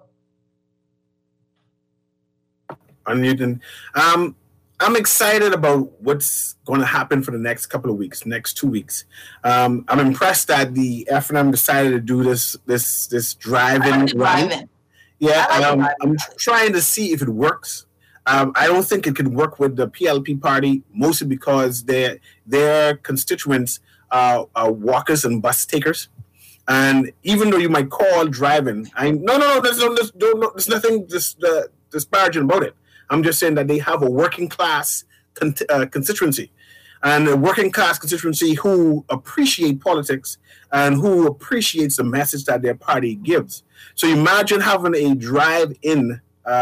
Unmuting. I'm excited about what's going to happen for the next couple of weeks, next 2 weeks. I'm impressed that the FNM decided to do this drive-in rally. Yeah, I'm trying to see if it works. I don't think it can work with the PLP party, mostly because their constituents are walkers and bus takers. And even though you might call drive-in, there's nothing disparaging about it. I'm just saying that they have a working class constituency, and a working class constituency who appreciate politics and who appreciates the message that their party gives. So imagine having a drive-in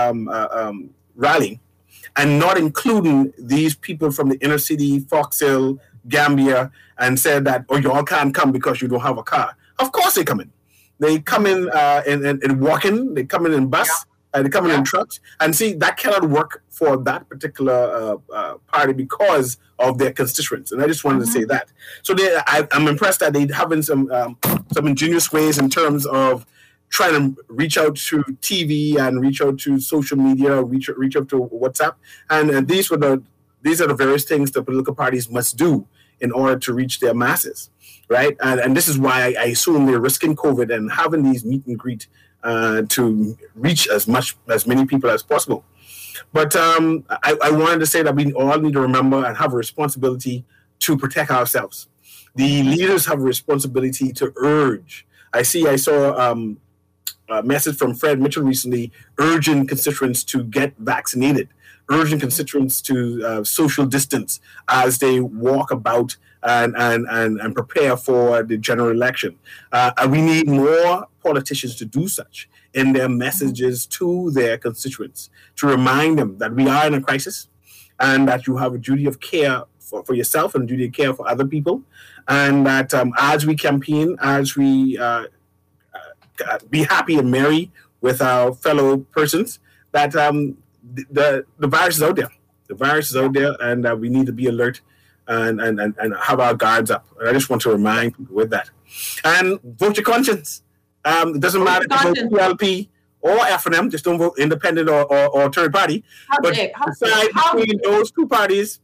rally and not including these people from the inner city, Fox Hill, Gambia, and said that, you all can't come because you don't have a car. Of course they come in. They come in walking, they come in bus. Yeah. They come in trucks, and see, that cannot work for that particular party because of their constituents. And I just wanted to say that. So I'm impressed that they're having some ingenious ways in terms of trying to reach out to TV and reach out to social media, reach out to WhatsApp. And these are the various things that political parties must do in order to reach their masses, right? And this is why I assume they're risking COVID and having these meet and greet to reach as many people as possible. But I wanted to say that we all need to remember and have a responsibility to protect ourselves. The leaders have a responsibility to urge. I saw a message from Fred Mitchell recently urging constituents to get vaccinated, urging constituents to social distance as they walk about and prepare for the general election. We need more politicians to do such in their messages to their constituents, to remind them that we are in a crisis and that you have a duty of care for yourself and a duty of care for other people. And that as we campaign, as we be happy and merry with our fellow persons, that the virus is out there. The virus is out there, and we need to be alert and have our guards up. And I just want to remind people with that. And vote your conscience. It doesn't matter if you vote PLP or FNM, just don't vote independent or third party. Decide between those two parties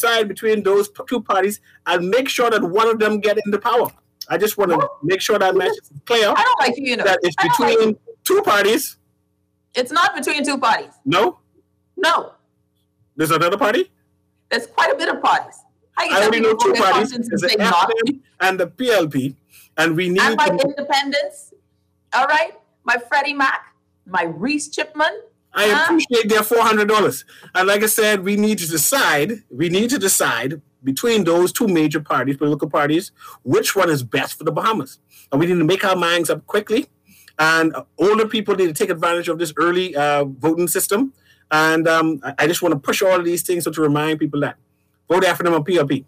and make sure that one of them get into power. I just want to make sure that message is clear. I don't like you, that it's between two parties. It's not between two parties. No? No. There's another party? There's quite a bit of parties. I only know two parties. There's the FNM and the PLP. And we need and my independents. All right? My Freddie Mac, my Reese Chipman. I appreciate their $400. And like I said, we need to decide between those two major parties, political parties, which one is best for the Bahamas. And we need to make our minds up quickly. And older people need to take advantage of this early voting system. And I just want to push all of these things to remind people that vote FNM or PLP.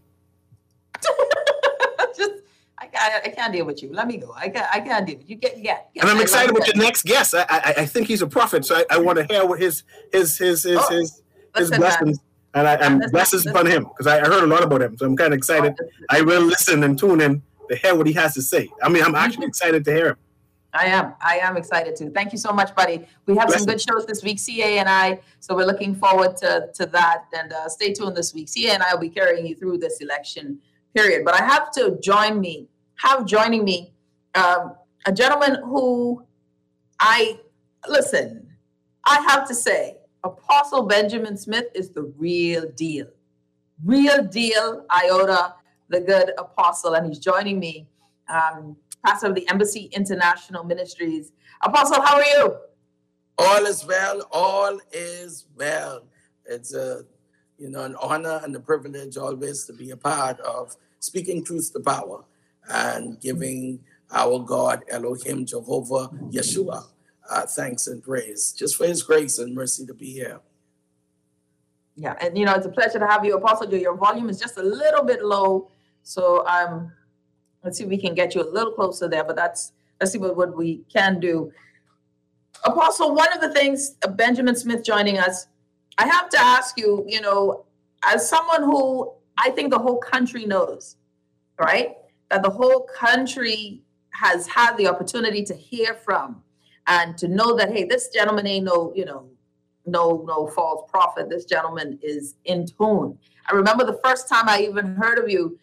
I can't deal with you. Let me go. I can't deal with you. Get. And I'm excited about your next guest. I think he's a prophet, so I want to hear what his blessings and blessings upon him, because I heard a lot about him. So I'm kind of excited. I will listen and tune in to hear what he has to say. I mean, I'm actually excited to hear him. I am excited too. Thank you so much, buddy. We have some good shows this week, CA and I. So we're looking forward to that. And stay tuned this week. CA and I will be carrying you through this election period. But I have joining me, a gentleman who I have to say, Apostle Benjamin Smith is the real deal. Real deal, iota, the good apostle. And he's joining me. Pastor of the Embassy International Ministries. Apostle, how are you? All is well. All is well. It's an honor and a privilege always to be a part of speaking truth to power and giving our God, Elohim, Jehovah, Yeshua, thanks and praise just for his grace and mercy to be here. Yeah, and it's a pleasure to have you, Apostle. Your volume is just a little bit low, so let's see if we can get you a little closer there, but let's see what we can do. Apostle, one of the things, Benjamin Smith joining us, I have to ask you, as someone who I think the whole country knows, right? That the whole country has had the opportunity to hear from and to know that, hey, this gentleman ain't no false prophet. This gentleman is in tune. I remember the first time I even heard of you,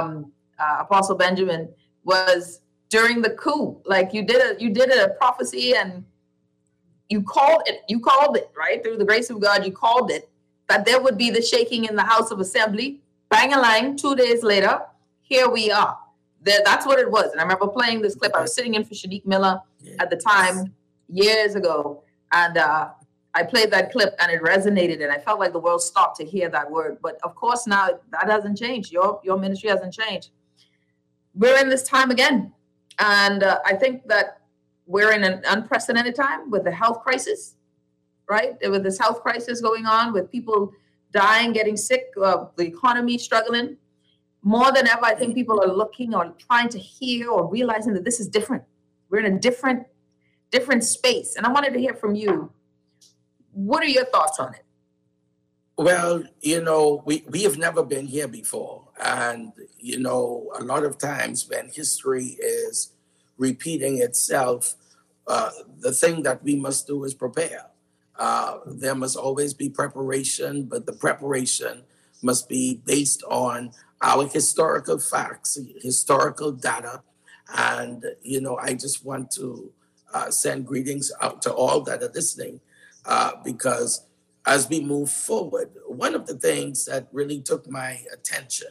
Apostle Benjamin, was during the coup. Like you did a prophecy and you called it, right? Through the grace of God, you called it, that there would be the shaking in the House of Assembly. Bang-a-lang, 2 days later, here we are. That's what it was. And I remember playing this clip. I was sitting in for Shanique Miller at the time, years ago. And I played that clip and it resonated and I felt like the world stopped to hear that word. But of course, now that hasn't changed. Your ministry hasn't changed. We're in this time again. And I think that we're in an unprecedented time with the health crisis, right? With this health crisis going on, with people dying, getting sick, the economy struggling. More than ever, I think people are looking or trying to hear or realizing that this is different. We're in a different space. And I wanted to hear from you. What are your thoughts on it? Well, we have never been here before. And, a lot of times when history is repeating itself, the thing that we must do is prepare. There must always be preparation, but the preparation must be based on our historical facts, historical data. And, I just want to send greetings out to all that are listening, because as we move forward, one of the things that really took my attention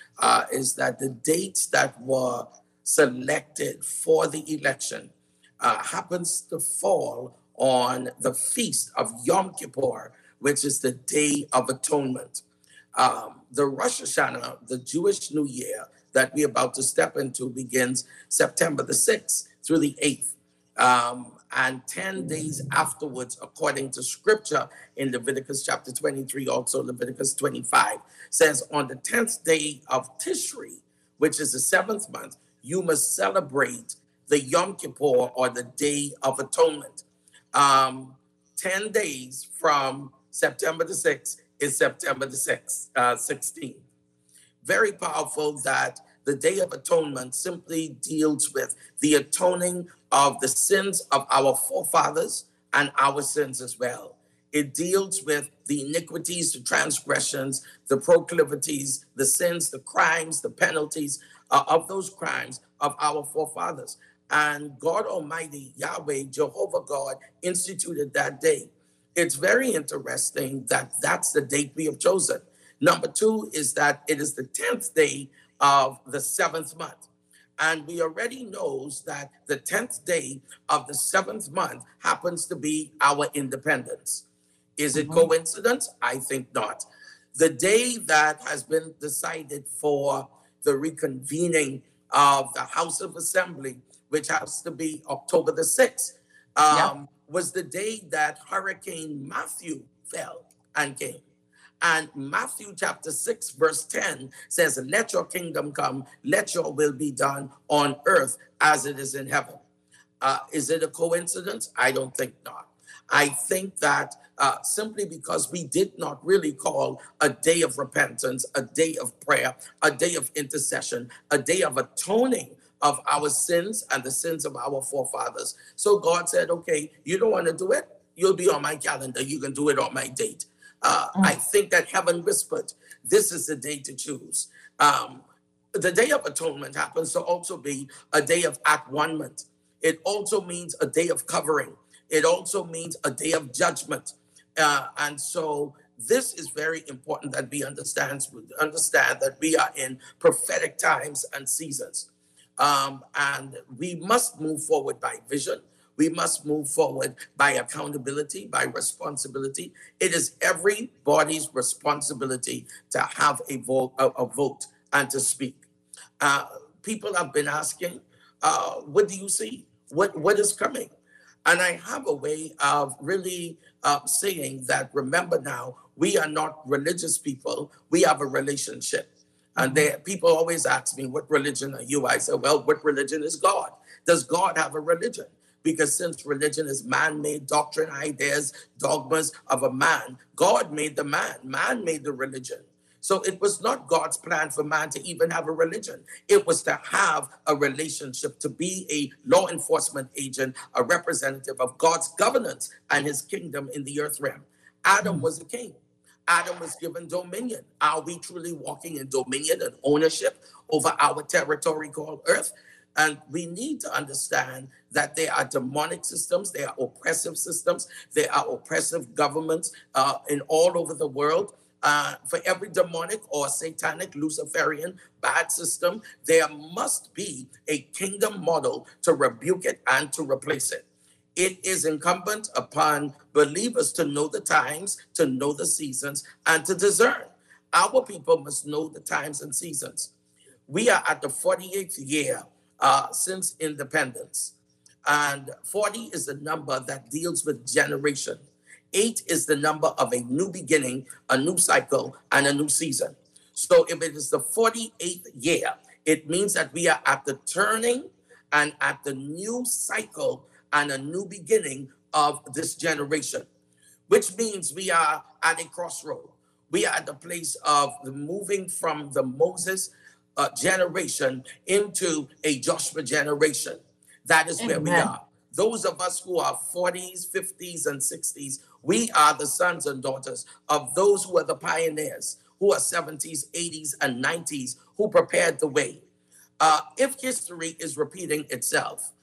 is that the dates that were selected for the election happens to fall on the feast of Yom Kippur, which is the Day of Atonement. The Rosh Hashanah, the Jewish New Year that we're about to step into, begins September the 6th through the 8th. And 10 days afterwards, according to scripture in Leviticus chapter 23, also Leviticus 25, says on the 10th day of Tishri, which is the 7th month, you must celebrate the Yom Kippur or the Day of Atonement. 10 days from September the 6th is September the 16th. Very powerful that the Day of Atonement simply deals with the atoning of the sins of our forefathers and our sins as well. It deals with the iniquities, the transgressions, the proclivities, the sins, the crimes, the penalties of those crimes of our forefathers. And God Almighty, Yahweh, Jehovah God, instituted that day. It's very interesting that that's the date we have chosen. Number two is that it is the 10th day of the 7th month. And we already knows that the 10th day of the 7th month happens to be our independence. Is it coincidence? I think not. The day that has been decided for the reconvening of the House of Assembly, which has to be October the 6th, was the day that Hurricane Matthew fell and came. And Matthew chapter 6, verse 10 says, let your kingdom come, let your will be done on earth as it is in heaven. Is it a coincidence? I don't think not. I think that simply because we did not really call a day of repentance, a day of prayer, a day of intercession, a day of atoning of our sins and the sins of our forefathers. So God said, okay, you don't want to do it? You'll be on my calendar. You can do it on my date. I think that heaven whispered, this is the day to choose. The Day of Atonement happens to also be a day of at-one-ment. It also means a day of covering. It also means a day of judgment. And so this is very important that we understand that we are in prophetic times and seasons. And we must move forward by vision. We must move forward by accountability, by responsibility. It is everybody's responsibility to have a vote and to speak. People have been asking, what do you see? What is coming? And I have a way of really saying that, remember now, we are not religious people. We have a relationship. And people always ask me, what religion are you? I say, well, what religion is God? Does God have a religion? Because since religion is man-made doctrine, ideas, dogmas of a man, God made the man. Man made the religion. So it was not God's plan for man to even have a religion. It was to have a relationship, to be a law enforcement agent, a representative of God's governance and his kingdom in the earth realm. Adam was a king. Adam was given dominion. Are we truly walking in dominion and ownership over our territory called earth? And we need to understand that there are demonic systems, there are oppressive systems, there are oppressive governments in all over the world. For every demonic or satanic, Luciferian, bad system, there must be a kingdom model to rebuke it and to replace it. It is incumbent upon believers to know the times, to know the seasons, and to discern. Our people must know the times and seasons. We are at the 48th year since independence. And 40 is the number that deals with generation. 8 is the number of a new beginning, a new cycle, and a new season. So if it is the 48th year, it means that we are at the turning and at the new cycle and a new beginning of this generation, which means we are at a crossroad. We are at the place of the moving from the Moses generation into a Joshua generation. That is where we are. Those of us who are 40s, 50s, and 60s, we are the sons and daughters of those who are the pioneers, who are 70s, 80s, and 90s, who prepared the way. If history is repeating itself,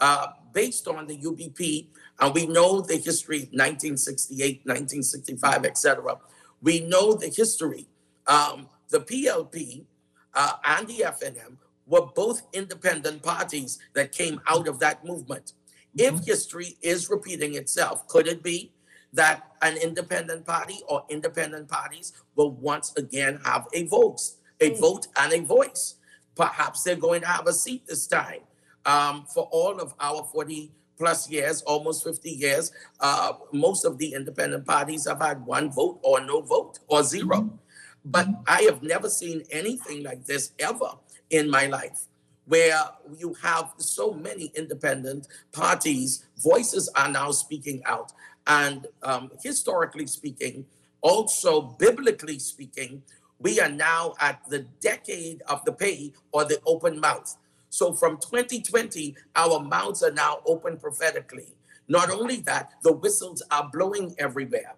based on the UBP, and we know the history, 1968, 1965, etc. We know the history. The PLP and the FNM were both independent parties that came out of that movement. If history is repeating itself, could it be that an independent party or independent parties will once again have a vote and a voice? Perhaps they're going to have a seat this time. For all of our 40 plus years, almost 50 years, most of the independent parties have had one vote or no vote or zero. But I have never seen anything like this ever in my life, where you have so many independent parties, voices are now speaking out. And historically speaking, also biblically speaking, we are now at the decade of the pay or the open mouth. So from 2020, our mouths are now open prophetically. Not only that, the whistles are blowing everywhere.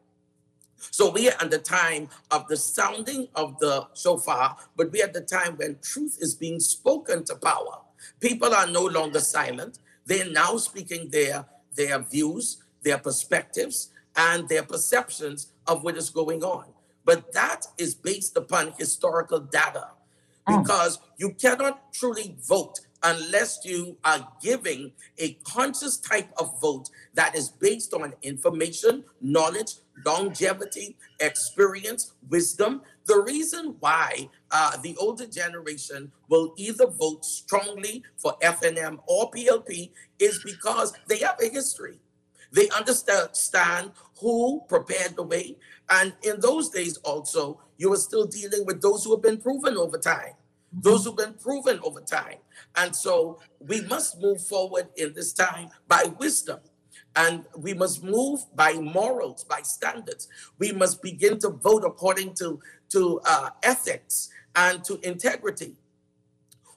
So we are at the time of the sounding of the shofar, but we are at the time when truth is being spoken to power. People are no longer silent. They're now speaking their views, their perspectives, and their perceptions of what is going on. But that is based upon historical data, because you cannot truly vote unless you are giving a conscious type of vote that is based on information, knowledge, longevity, experience, wisdom. The reason why the older generation will either vote strongly for FNM or PLP is because they have a history. They understand who prepared the way. And in those days also, you were still dealing with those who have been proven over time. Those who've been proven over time. And so we must move forward in this time by wisdom. And we must move by morals, by standards. We must begin to vote according to ethics and to integrity.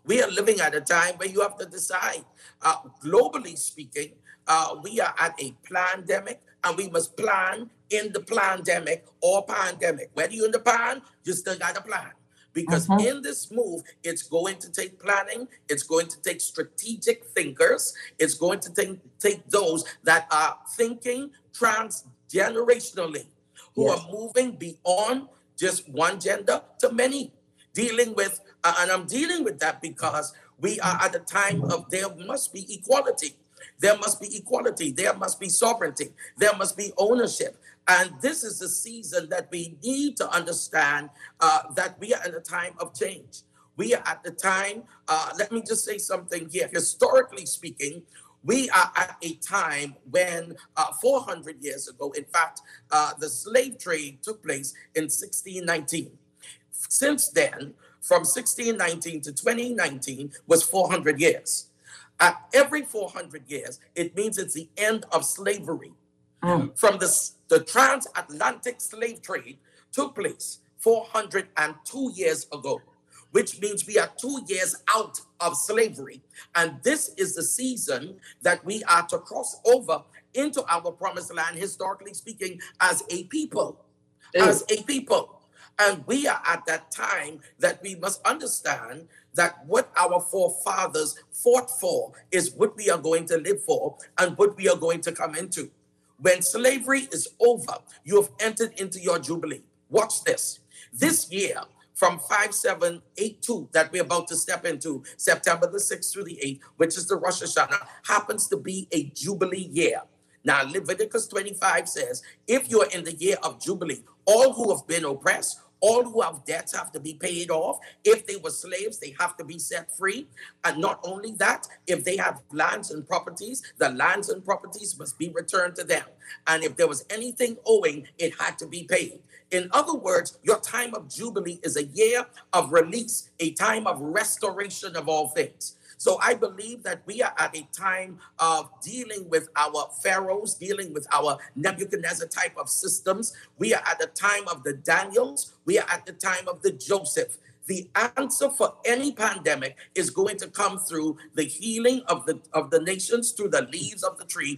We are living at a time where you have to decide. Globally speaking, we are at a pandemic, and we must plan in the pandemic or pandemic. Whether you're in the pan, you still got a plan. Because in this move, it's going to take planning. It's going to take strategic thinkers. It's going to take those that are thinking transgenerationally, who are moving beyond just one gender to many, dealing with, and I'm dealing with that because we are at a time of there must be equality. There must be equality. There must be sovereignty. There must be ownership. And this is the season that we need to understand that we are in a time of change. We are at the time, let me just say something here. Historically speaking, we are at a time when 400 years ago, in fact, the slave trade took place in 1619. Since then, from 1619 to 2019 was 400 years. At every 400 years, it means it's the end of slavery. From the transatlantic slave trade took place 402 years ago, which means we are 2 years out of slavery. And this is the season that we are to cross over into our promised land, historically speaking, as a people. As a people. And we are at that time that we must understand that what our forefathers fought for is what we are going to live for and what we are going to come into. When slavery is over, you have entered into your jubilee. Watch this. This year, from 5782 that we're about to step into, September the 6th through the 8th, which is the Rosh Hashanah, happens to be a jubilee year. Now, Leviticus 25 says, if you're in the year of jubilee, all who have been oppressed, all who have debts have to be paid off. If they were slaves, they have to be set free. And not only that, if they have lands and properties, the lands and properties must be returned to them. And if there was anything owing, it had to be paid. In other words, your time of jubilee is a year of release, a time of restoration of all things. So I believe that we are at a time of dealing with our pharaohs, dealing with our Nebuchadnezzar type of systems. We are at the time of the Daniels. We are at the time of the Joseph. The answer for any pandemic is going to come through the healing of the nations, through the leaves of the tree,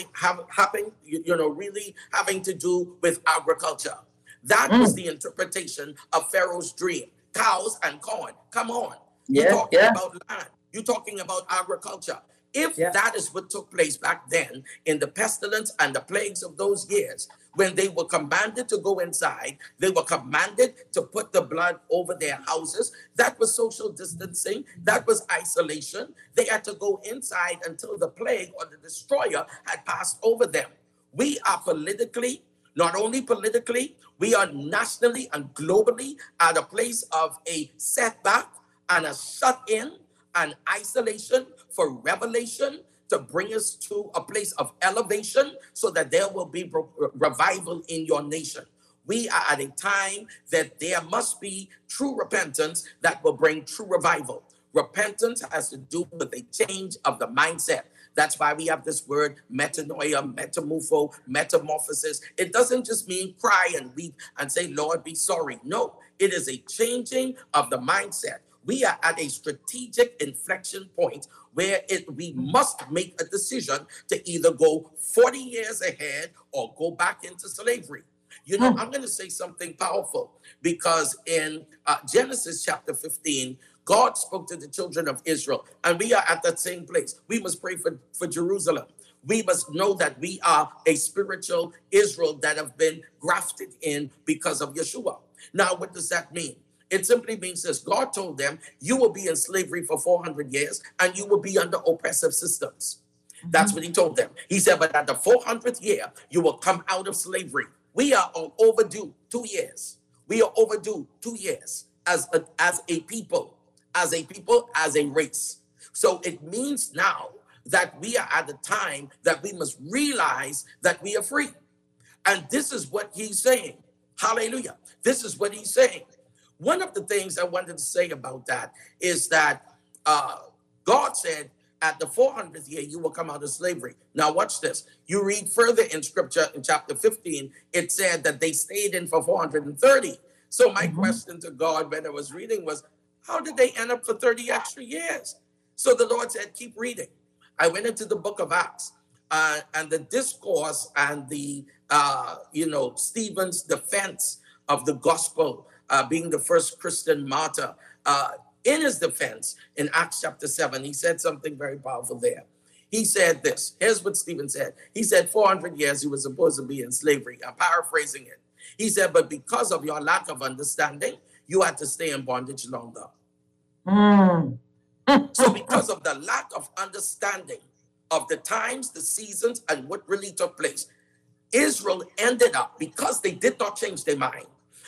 really having to do with agriculture. That was the interpretation of Pharaoh's dream. Cows and corn. Come on. You're talking about land. You're talking about agriculture. If that is what took place back then in the pestilence and the plagues of those years, when they were commanded to go inside, they were commanded to put the blood over their houses. That was social distancing. That was isolation. They had to go inside until the plague or the destroyer had passed over them. We are politically, not only politically, we are nationally and globally at a place of a setback and a shut-in and isolation for revelation to bring us to a place of elevation so that there will be revival in your nation. We are at a time that there must be true repentance that will bring true revival. Repentance has to do with a change of the mindset. That's why we have this word metanoia, metamorpho, metamorphosis. It doesn't just mean cry and weep and say, Lord, be sorry. No, it is a changing of the mindset. We are at a strategic inflection point where we must make a decision to either go 40 years ahead or go back into slavery. You know, I'm going to say something powerful because in Genesis chapter 15, God spoke to the children of Israel, and we are at that same place. We must pray for Jerusalem. We must know that we are a spiritual Israel that have been grafted in because of Yeshua. Now, what does that mean? It simply means this. God told them, you will be in slavery for 400 years and you will be under oppressive systems. That's what he told them. He said, but at the 400th year, you will come out of slavery. We are overdue 2 years. We are overdue 2 years as a people, as a race. So it means now that we are at a time that we must realize that we are free. And this is what he's saying. Hallelujah. This is what he's saying. One of the things I wanted to say about that is that God said, at the 400th year, you will come out of slavery. Now, watch this. You read further in scripture in chapter 15, it said that they stayed in for 430. So my question to God when I was reading was, How did they end up for 30 extra years? So the Lord said, keep reading. I went into the book of Acts and the discourse and the, Stephen's defense of the gospel, being the first Christian martyr. In his defense, in Acts chapter 7, he said something very powerful there. He said this. Here's what Stephen said. He said 400 years he was supposed to be in slavery. I'm paraphrasing it. He said, but because of your lack of understanding, you had to stay in bondage longer. So because of the lack of understanding of the times, the seasons, and what really took place, Israel ended up, because they did not change their mind,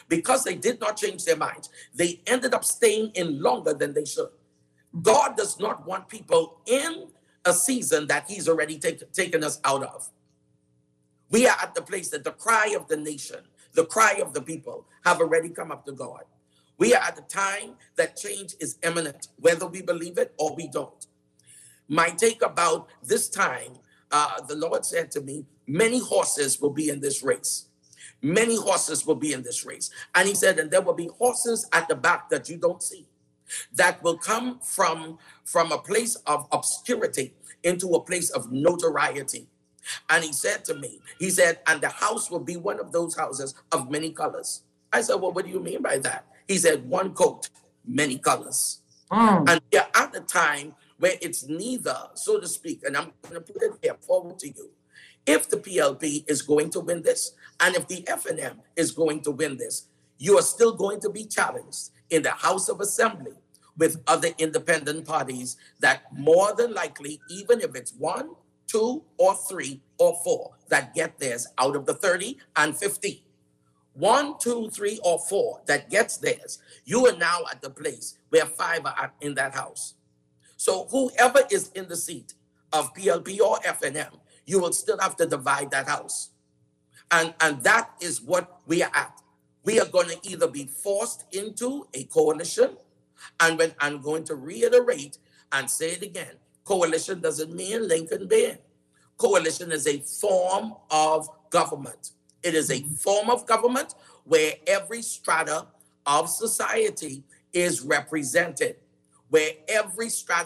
they ended up staying in longer than they should. God does not want people in a season that he's already taken us out of. We are at the place that the cry of the nation, the cry of the people have already come up to God. We are at the time that change is imminent, whether we believe it or we don't. My take about this time, the Lord said to me, many horses will be in this race. Many horses will be in this race. And he said, and there will be horses at the back that you don't see, that will come from a place of obscurity into a place of notoriety. And he said to me, he said, and the house will be one of those houses of many colors. I said, well, what do you mean by that? He said, one coat, many colors. And we are at the time where it's neither, so to speak, and I'm going to put it here forward to you. If the PLP is going to win this, and if the FNM is going to win this, you are still going to be challenged in the House of Assembly with other independent parties that more than likely, even if it's 1, 2, or 3, or 4 that get theirs out of the 30 and 50. 1, 2, 3, or 4 that gets theirs, you are now at the place where 5 are in that house. So whoever is in the seat of PLP or FNM, you will still have to divide that house. And that is what we are at. We are going to either be forced into a coalition, and when I'm going to reiterate and say it again, coalition doesn't mean Lincoln Bear. Coalition is a form of government. It is a form of government where every strata of society is represented. Every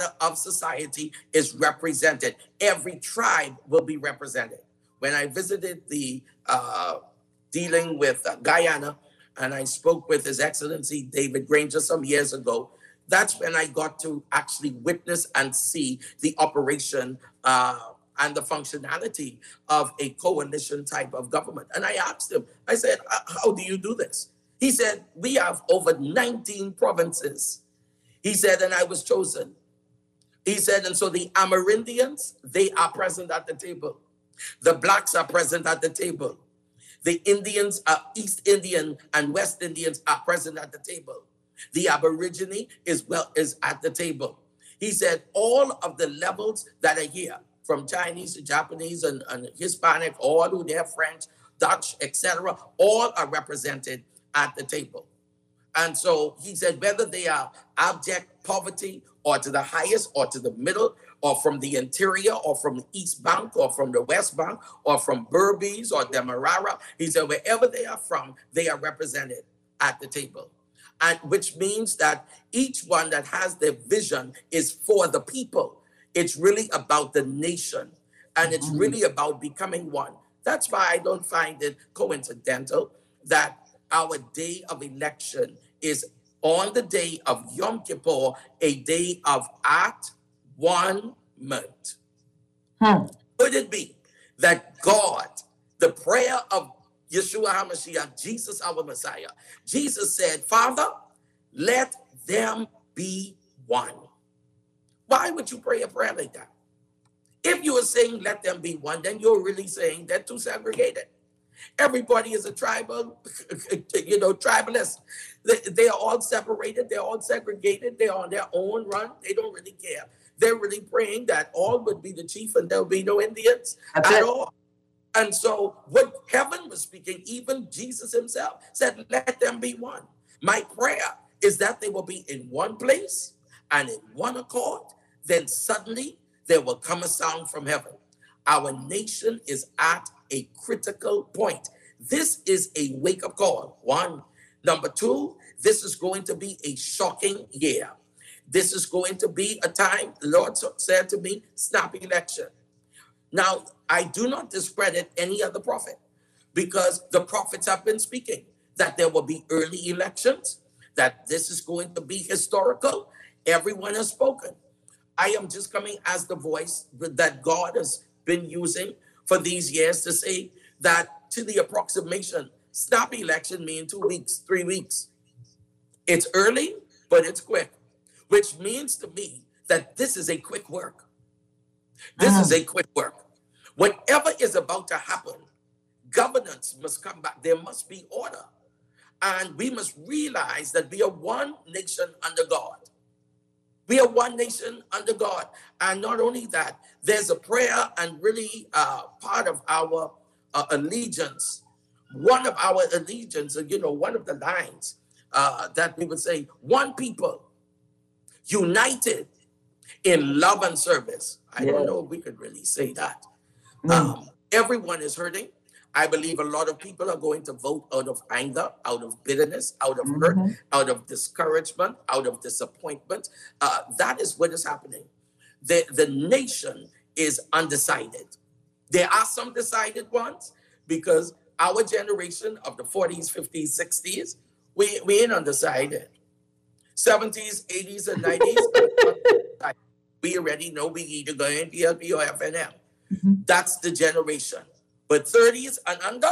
tribe will be represented. When I visited the dealing with Guyana, and I spoke with His Excellency David Granger some years ago, that's when I got to actually witness and see the operation and the functionality of a coalition type of government. And I asked him, I said, how do you do this? He said, we have over 19 provinces. He said, and I was chosen. He said, and so the Amerindians, they are present at the table. The Blacks are present at the table. The Indians, East Indian and West Indians are present at the table. The Aborigine is at the table. He said, all of the levels that are here, from Chinese to Japanese and Hispanic, all who they're French, Dutch, etc., all are represented at the table. And so he said, whether they are abject poverty or to the highest or to the middle or from the interior or from the East Bank or from the West Bank or from Berbice or Demerara, he said, wherever they are from, they are represented at the table. And which means that each one that has their vision is for the people. It's really about the nation, and it's really about becoming one. That's why I don't find it coincidental that our day of election is on the day of Yom Kippur, a day of at-one-ment. Could it be that God, the prayer of Yeshua HaMashiach, Jesus our Messiah, Jesus said, Father, let them be one. Why would you pray a prayer like that? If you were saying let them be one, then you're really saying they're too segregated. Everybody is a tribal, tribalist. They are all separated. They're all segregated. They're on their own run. They don't really care. They're really praying that all would be the chief and there'll be no Indians at all. And so what heaven was speaking, even Jesus himself said, let them be one. My prayer is that they will be in one place and in one accord. Then suddenly there will come a sound from heaven. Our nation is at a critical point. This is a wake-up call. 1. Number two, this is going to be a shocking year. This is going to be a time, the Lord said to me, snap election. Now, I do not discredit any other prophet because the prophets have been speaking that there will be early elections, that this is going to be historical. Everyone has spoken. I am just coming as the voice that God has been using for these years to say that to the approximation, snap election means 2 weeks, 3 weeks. It's early, but it's quick, which means to me that this is a quick work. This is a quick work. Whatever is about to happen, governance must come back. There must be order. And we must realize that we are one nation under God. We are one nation under God. And not only that, there's a prayer and really part of our allegiance. One of our allegiance, one of the lines that we would say, one people, united in love and service. I don't know if we could really say that. Everyone is hurting. I believe a lot of people are going to vote out of anger, out of bitterness, out of hurt, out of discouragement, out of disappointment. That is what is happening. The nation is undecided. There are some decided ones because our generation of the 40s, 50s, 60s, we ain't undecided. 70s, 80s, and 90s, we already know we either go in PLP or FNM. That's the generation. But 30s and under,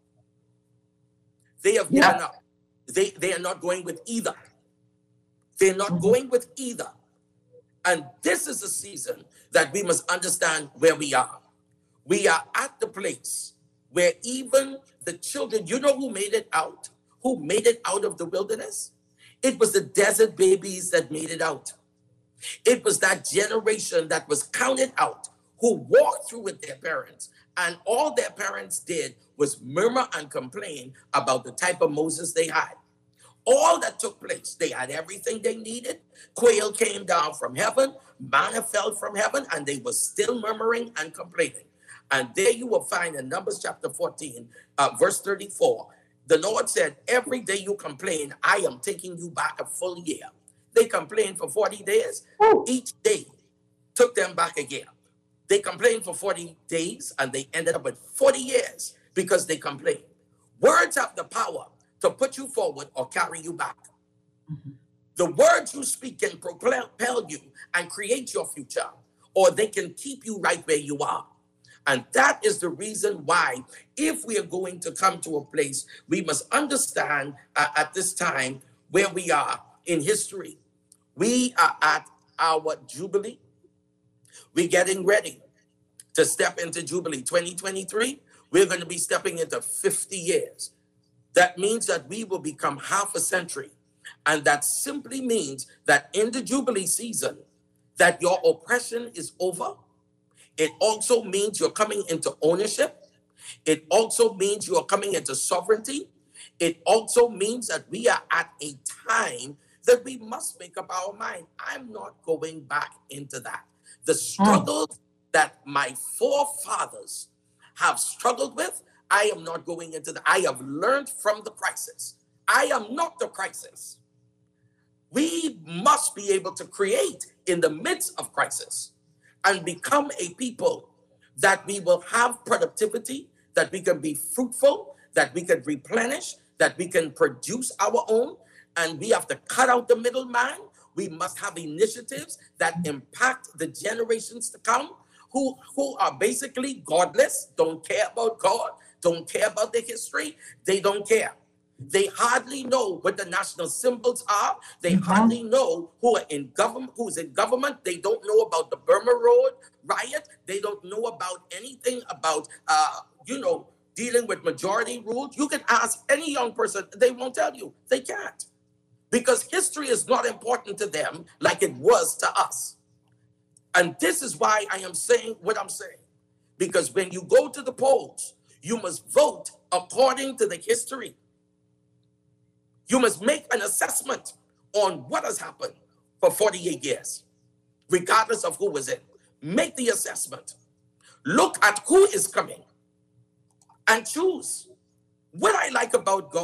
they have given up. They are not going with either. They're not going with either. And this is a season that we must understand where we are. We are at the place where even the children, you know who made it out? Who made it out of the wilderness? It was the desert babies that made it out. It was that generation that was counted out, who walked through with their parents. And all their parents did was murmur and complain about the type of Moses they had. All that took place, they had everything they needed. Quail came down from heaven, manna fell from heaven, and they were still murmuring and complaining. And there you will find in Numbers chapter 14, verse 34, the Lord said, every day you complain, I am taking you back a full year. They complained for 40 days. Each day took them back a year. They complained for 40 days and they ended up with 40 years because they complained. Words have the power to put you forward or carry you back. The words you speak can propel you and create your future, or they can keep you right where you are. And that is the reason why, if we are going to come to a place, we must understand at this time where we are in history. We are at our Jubilee. We're getting ready to step into Jubilee 2023. We're going to be stepping into 50 years. That means that we will become half a century. And that simply means that in the Jubilee season, that your oppression is over. It also means you're coming into ownership. It also means you are coming into sovereignty. It also means that we are at a time that we must make up our mind. I'm not going back into that. The struggles that my forefathers have struggled with, I am not going into that. I have learned from the crisis. I am not the crisis. We must be able to create in the midst of crisis and become a people that we will have productivity, that we can be fruitful, that we can replenish, that we can produce our own. And we have to cut out the middleman. We must have initiatives that impact the generations to come who are basically godless, don't care about God, don't care about their history. They don't care. They hardly know what the national symbols are. They hardly know who are in government, who's in government. They don't know about the Burma Road riot. They don't know about anything about, dealing with majority rule. You can ask any young person, they won't tell you. They can't. Because history is not important to them like it was to us. And this is why I am saying what I'm saying. Because when you go to the polls, you must vote according to the history. You must make an assessment on what has happened for 48 years, regardless of who was in. Make the assessment. Look at who is coming and choose. What I like about God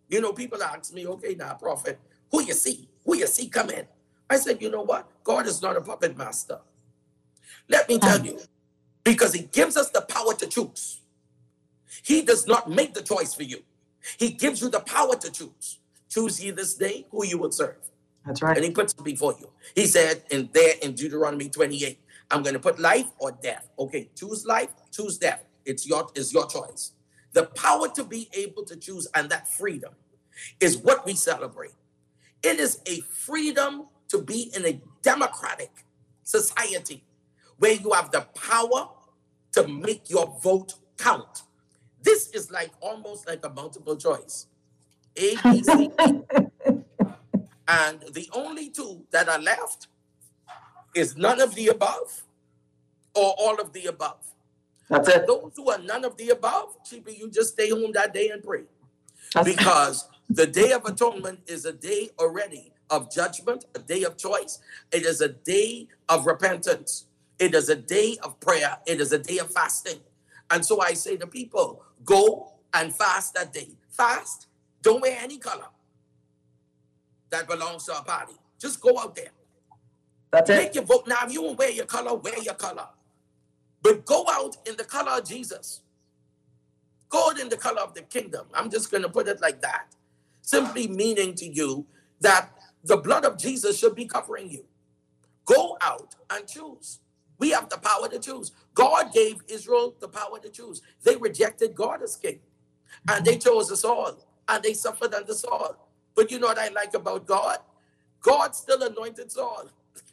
You know, people ask me, okay, now, prophet, who you see? Who you see come in? I said, you know what? God is not a puppet master. Let me tell you, because he gives us the power to choose. He does not make the choice for you. He gives you the power to choose. Choose ye this day who you will serve. That's right. And he puts it before you. He said in Deuteronomy 28, I'm going to put life or death. Okay, choose life, choose death. It's your choice. The power to be able to choose and that freedom is what we celebrate. It is a freedom to be in a democratic society where you have the power to make your vote count. This is like almost like a multiple choice. A, B, C, D. And the only two that are left is none of the above or all of the above. That's it. Those who are none of the above, cheaper, you just stay home that day and pray. Because the Day of Atonement is a day already of judgment, a day of choice. It is a day of repentance. It is a day of prayer. It is a day of fasting. And so I say to people, go and fast that day. Fast. Don't wear any color that belongs to a party. Just go out there. That's it. Make your vote. Now, if you won't wear your color, wear your color. But go out in the color of Jesus. Go out in the color of the kingdom. I'm just going to put it like that. Simply meaning to you that the blood of Jesus should be covering you. Go out and choose. We have the power to choose. God gave Israel the power to choose. They rejected God as king. And they chose us all. And they suffered under Saul. But you know what I like about God? God still anointed Saul.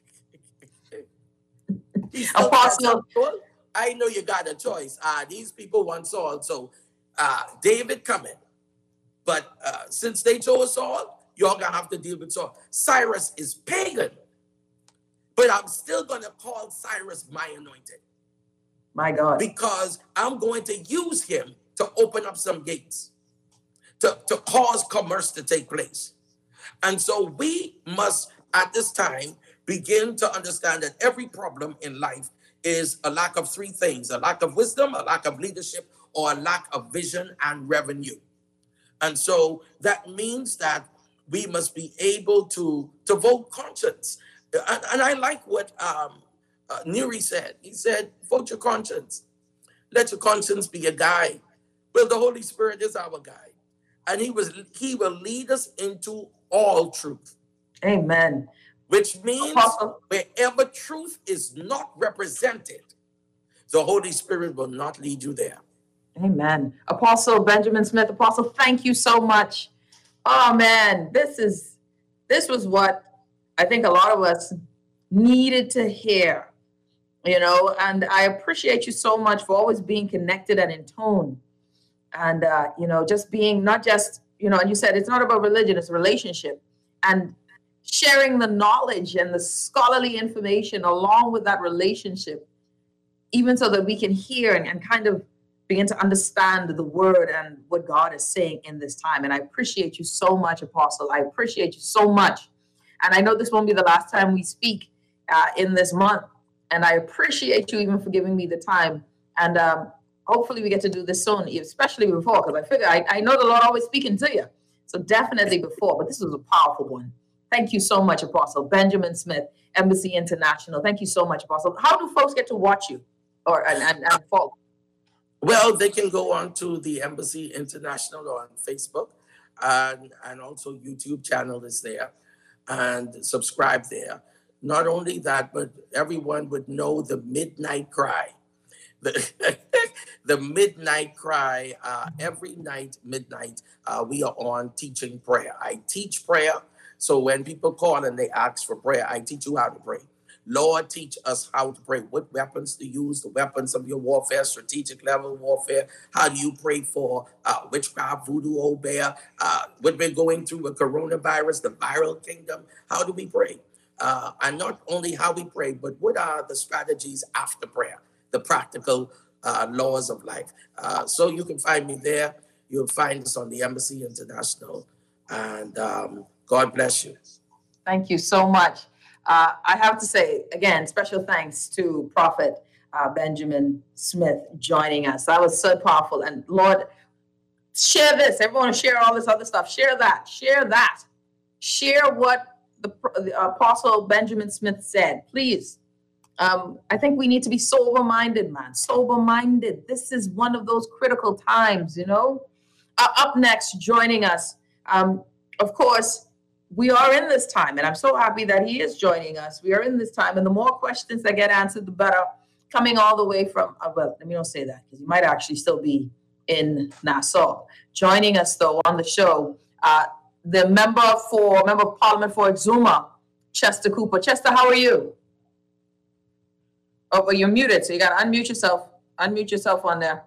Apostle. I know you got a choice. These people want Saul. So David coming. But since they chose Saul, you're going to have to deal with Saul. Cyrus is pagan. But I'm still going to call Cyrus my anointed. My God. Because I'm going to use him to open up some gates. To cause commerce to take place. And so we must, at this time, begin to understand that every problem in life is a lack of three things: a lack of wisdom, a lack of leadership, or a lack of vision and revenue. And so that means that we must be able to vote conscience. And I like what Neri said. He said, vote your conscience. Let your conscience be a guide. Well, the Holy Spirit is our guide. And he will lead us into all truth. Amen. Which means wherever truth is not represented, the Holy Spirit will not lead you there. Amen. Apostle Benjamin Smith, Apostle, thank you so much. Oh man, this was what I think a lot of us needed to hear, you know, and I appreciate you so much for always being connected and in tone. And, you know, just being not just, you know, and you said it's not about religion, it's a relationship. And sharing the knowledge and the scholarly information along with that relationship, even so that we can hear and kind of begin to understand the word and what God is saying in this time. And I appreciate you so much, Apostle. I appreciate you so much. And I know this won't be the last time we speak in this month. And I appreciate you even for giving me the time. And hopefully we get to do this soon, especially before, because I figure I know the Lord always speaking to you. So definitely before, but this was a powerful one. Thank you so much, Apostle Benjamin Smith, Embassy International. Thank you so much, Apostle. How do folks get to watch you and follow? Well, they can go on to the Embassy International on Facebook, and also YouTube channel is there, and subscribe there. Not only that, but everyone would know the Midnight Cry. The Midnight Cry, every night, midnight, we are on teaching prayer. I teach prayer. So when people call and they ask for prayer, I teach you how to pray. Lord, teach us how to pray, what weapons to use, the weapons of your warfare, strategic level warfare. How do you pray for witchcraft, voodoo, old bear, what we're going through with coronavirus, the viral kingdom? How do we pray? And not only how we pray, but what are the strategies after prayer, the practical laws of life. So you can find me there. You'll find us on the Embassy International. And God bless you. Thank you so much. I have to say, again, special thanks to Prophet Benjamin Smith joining us. That was so powerful. And Lord, Share this. Everyone share all this other stuff. Share that. Share that. Share what the Apostle Benjamin Smith said. Please. I think we need to be sober-minded, man. Sober-minded. This is one of those critical times, you know. Up next, joining us, of course, we are in this time, and I'm so happy that he is joining us. We are in this time, and the more questions that get answered, the better. Coming all the way from, well, let me not say that, because he might actually still be in Nassau. Joining us, though, on the show, the member of Parliament for Exuma, Chester Cooper. Chester, how are you? Oh, well, you're muted, so you got to unmute yourself. Unmute yourself on there.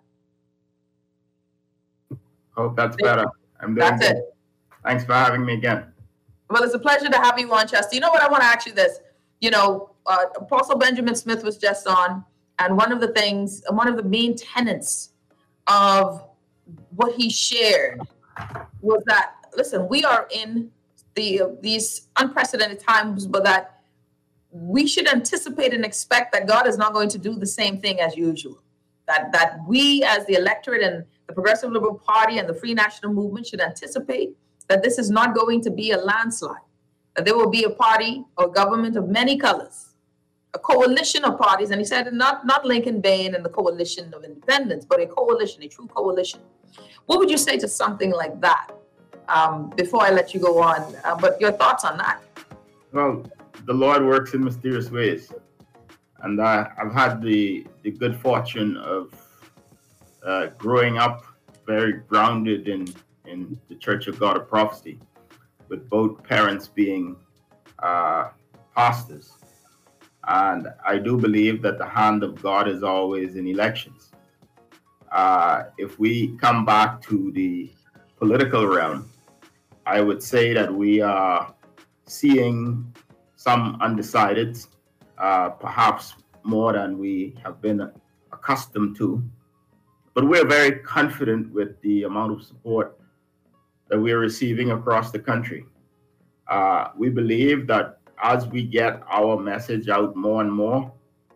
Hope that's better. I'm doing That's good. it. Thanks for having me again. Well, it's a pleasure to have you on, Chester. You know what? I want to ask you this. You know, Apostle Benjamin Smith was just on, and one of the main tenets of what he shared was that, listen, we are in these unprecedented times, but that we should anticipate and expect that God is not going to do the same thing as usual. That we as the electorate and the Progressive Liberal Party and the Free National Movement should anticipate that this is not going to be a landslide, that there will be a party or government of many colors, a coalition of parties. And he said not Lincoln Bain and the coalition of independents, but a coalition, a true coalition. What would you say to something like that before I let you go on? But your thoughts on that? Well, the Lord works in mysterious ways. And I've had the good fortune of growing up very grounded in the Church of God of Prophecy, with both parents being pastors. And I do believe that the hand of God is always in elections. If we come back to the political realm, I would say that we are seeing some undecideds, perhaps more than we have been accustomed to. But we're very confident with the amount of support that we're receiving across the country. We believe that as we get our message out more and more,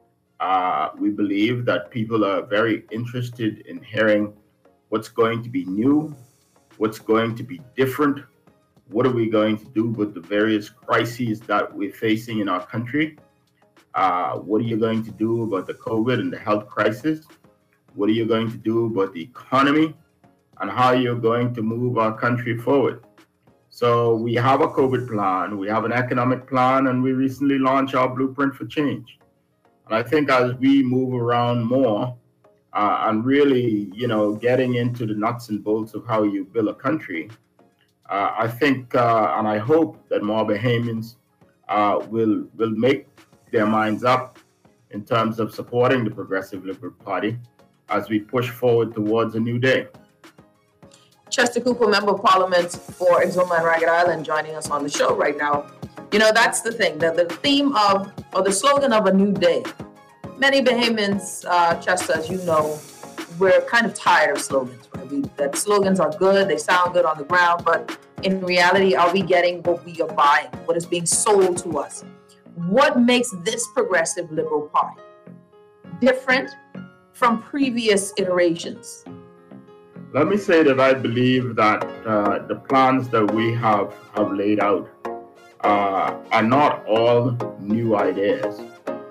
we believe that people are very interested in hearing what's going to be new, what's going to be different, what are we going to do with the various crises that we're facing in our country? What are you going to do about the COVID and the health crisis? What are you going to do about the economy? And how you're going to move our country forward? So we have a COVID plan, we have an economic plan, and we recently launched our Blueprint for Change. And I think as we move around more and really, getting into the nuts and bolts of how you build a country, I think and I hope that more Bahamians will make their minds up in terms of supporting the Progressive Liberal Party as we push forward towards a new day. Chester Cooper, Member of Parliament for Exuma and Ragged Island, joining us on the show right now. You know, that's the thing, the theme of, or the slogan of a new day. Many Bahamians, Chester, as you know, we're kind of tired of slogans, right? That slogans are good, they sound good on the ground, but in reality, are we getting what we are buying, what is being sold to us? What makes this Progressive Liberal Party different from previous iterations? Let me say that I believe that the plans that we have laid out are not all new ideas.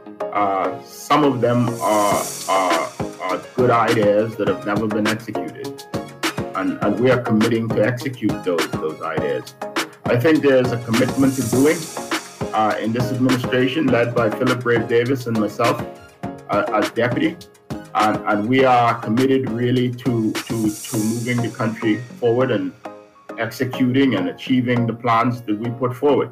Some of them are good ideas that have never been executed, and we are committing to execute those ideas. I think there's a commitment to doing in this administration, led by Philip Brave Davis and myself as deputy. And we are committed really to moving the country forward and executing and achieving the plans that we put forward.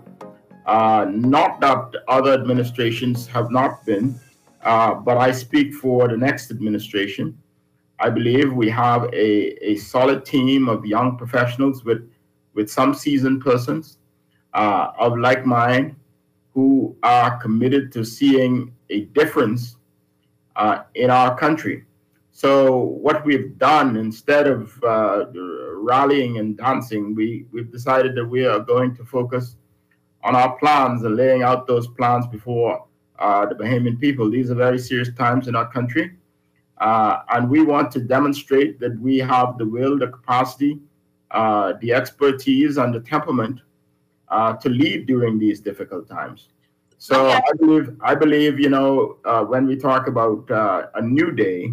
Not that other administrations have not been, but I speak for the next administration. I believe we have a solid team of young professionals with some seasoned persons of like mind who are committed to seeing a difference in our country. So what we've done, instead of rallying and dancing, we've decided that we are going to focus on our plans and laying out those plans before the Bahamian people. These are very serious times in our country. And we want to demonstrate that we have the will, the capacity, the expertise, and the temperament to lead during these difficult times. So I believe, when we talk about a new day,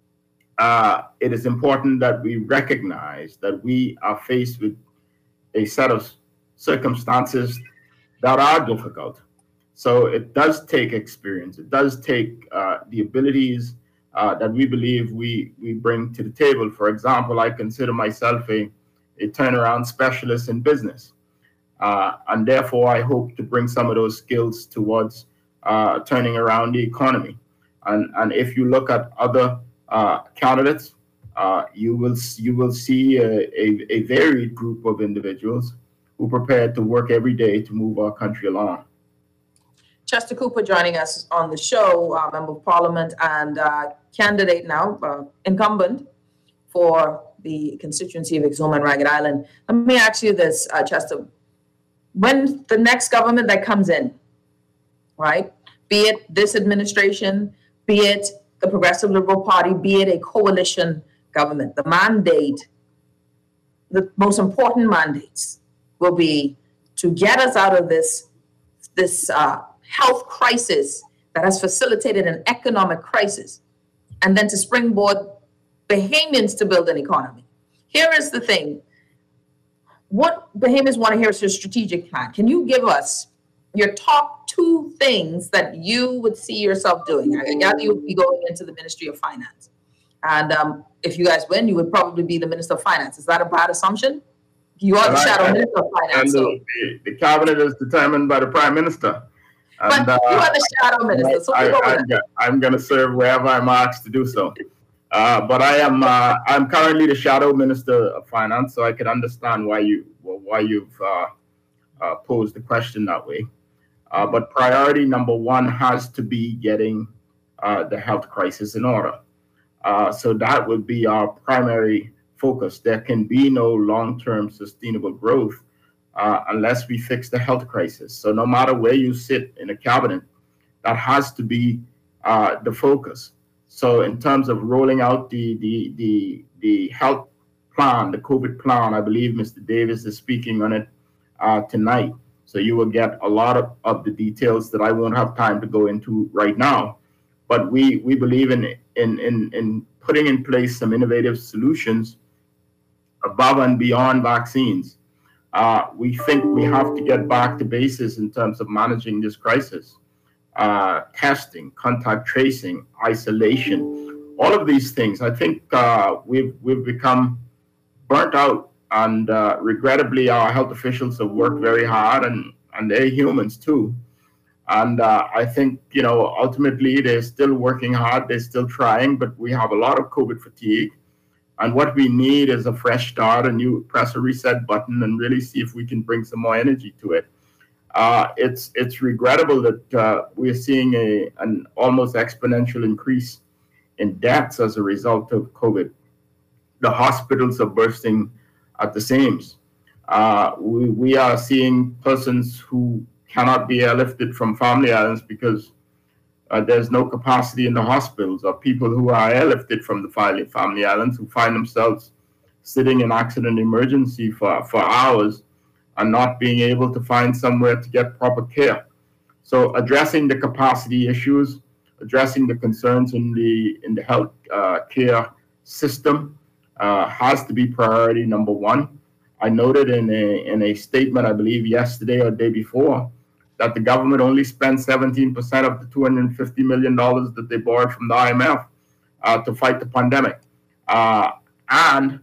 it is important that we recognize that we are faced with a set of circumstances that are difficult. So it does take experience. It does take the abilities that we believe we bring to the table. For example, I consider myself a turnaround specialist in business. And therefore, I hope to bring some of those skills towards turning around the economy. And if you look at other candidates, you will see a varied group of individuals who are prepared to work every day to move our country along. Chester Cooper joining us on the show, Member of Parliament and candidate now, incumbent for the constituency of Exuma and Ragged Island. Let me ask you this, Chester. When the next government that comes in, right, be it this administration, be it the Progressive Liberal Party, be it a coalition government, the mandate, the most important mandates will be to get us out of this health crisis that has facilitated an economic crisis, and then to springboard Bahamians to build an economy. Here is the thing. What Bahamians want to hear is your strategic plan. Can you give us your top 2 things that you would see yourself doing? I gather you would be going into the Ministry of Finance. And if you guys win, you would probably be the Minister of Finance. Is that a bad assumption? You are the shadow Minister of Finance. And the cabinet is determined by the Prime Minister. And, but you are the shadow minister. So I'm going to serve wherever I'm asked to do so. But I'm currently the shadow Minister of Finance, so I can understand why you've posed the question that way. But priority number 1 has to be getting the health crisis in order. So that would be our primary focus. There can be no long-term sustainable growth unless we fix the health crisis. So no matter where you sit in a cabinet, that has to be the focus. So in terms of rolling out the health plan, the COVID plan, I believe Mr. Davis is speaking on it tonight. So you will get a lot of the details that I won't have time to go into right now. But we believe in putting in place some innovative solutions above and beyond vaccines. We think we have to get back to basics in terms of managing this crisis. Testing, contact tracing, isolation, all of these things. I think we've become burnt out, and regrettably, our health officials have worked very hard, and they're humans too. And I think, ultimately, they're still working hard, they're still trying, but we have a lot of COVID fatigue. And what we need is a fresh start, a new press a reset button, and really see if we can bring some more energy to it. It's regrettable that we're seeing an almost exponential increase in deaths as a result of COVID. The hospitals are bursting at the seams. We are seeing persons who cannot be airlifted from family islands because there's no capacity in the hospitals, or people who are airlifted from the family islands who find themselves sitting in accident emergency for hours and not being able to find somewhere to get proper care. So addressing the capacity issues, addressing the concerns in the health care system has to be priority number 1. I noted in a statement, I believe yesterday or the day before, that the government only spent 17% of the $250 million that they borrowed from the IMF to fight the pandemic and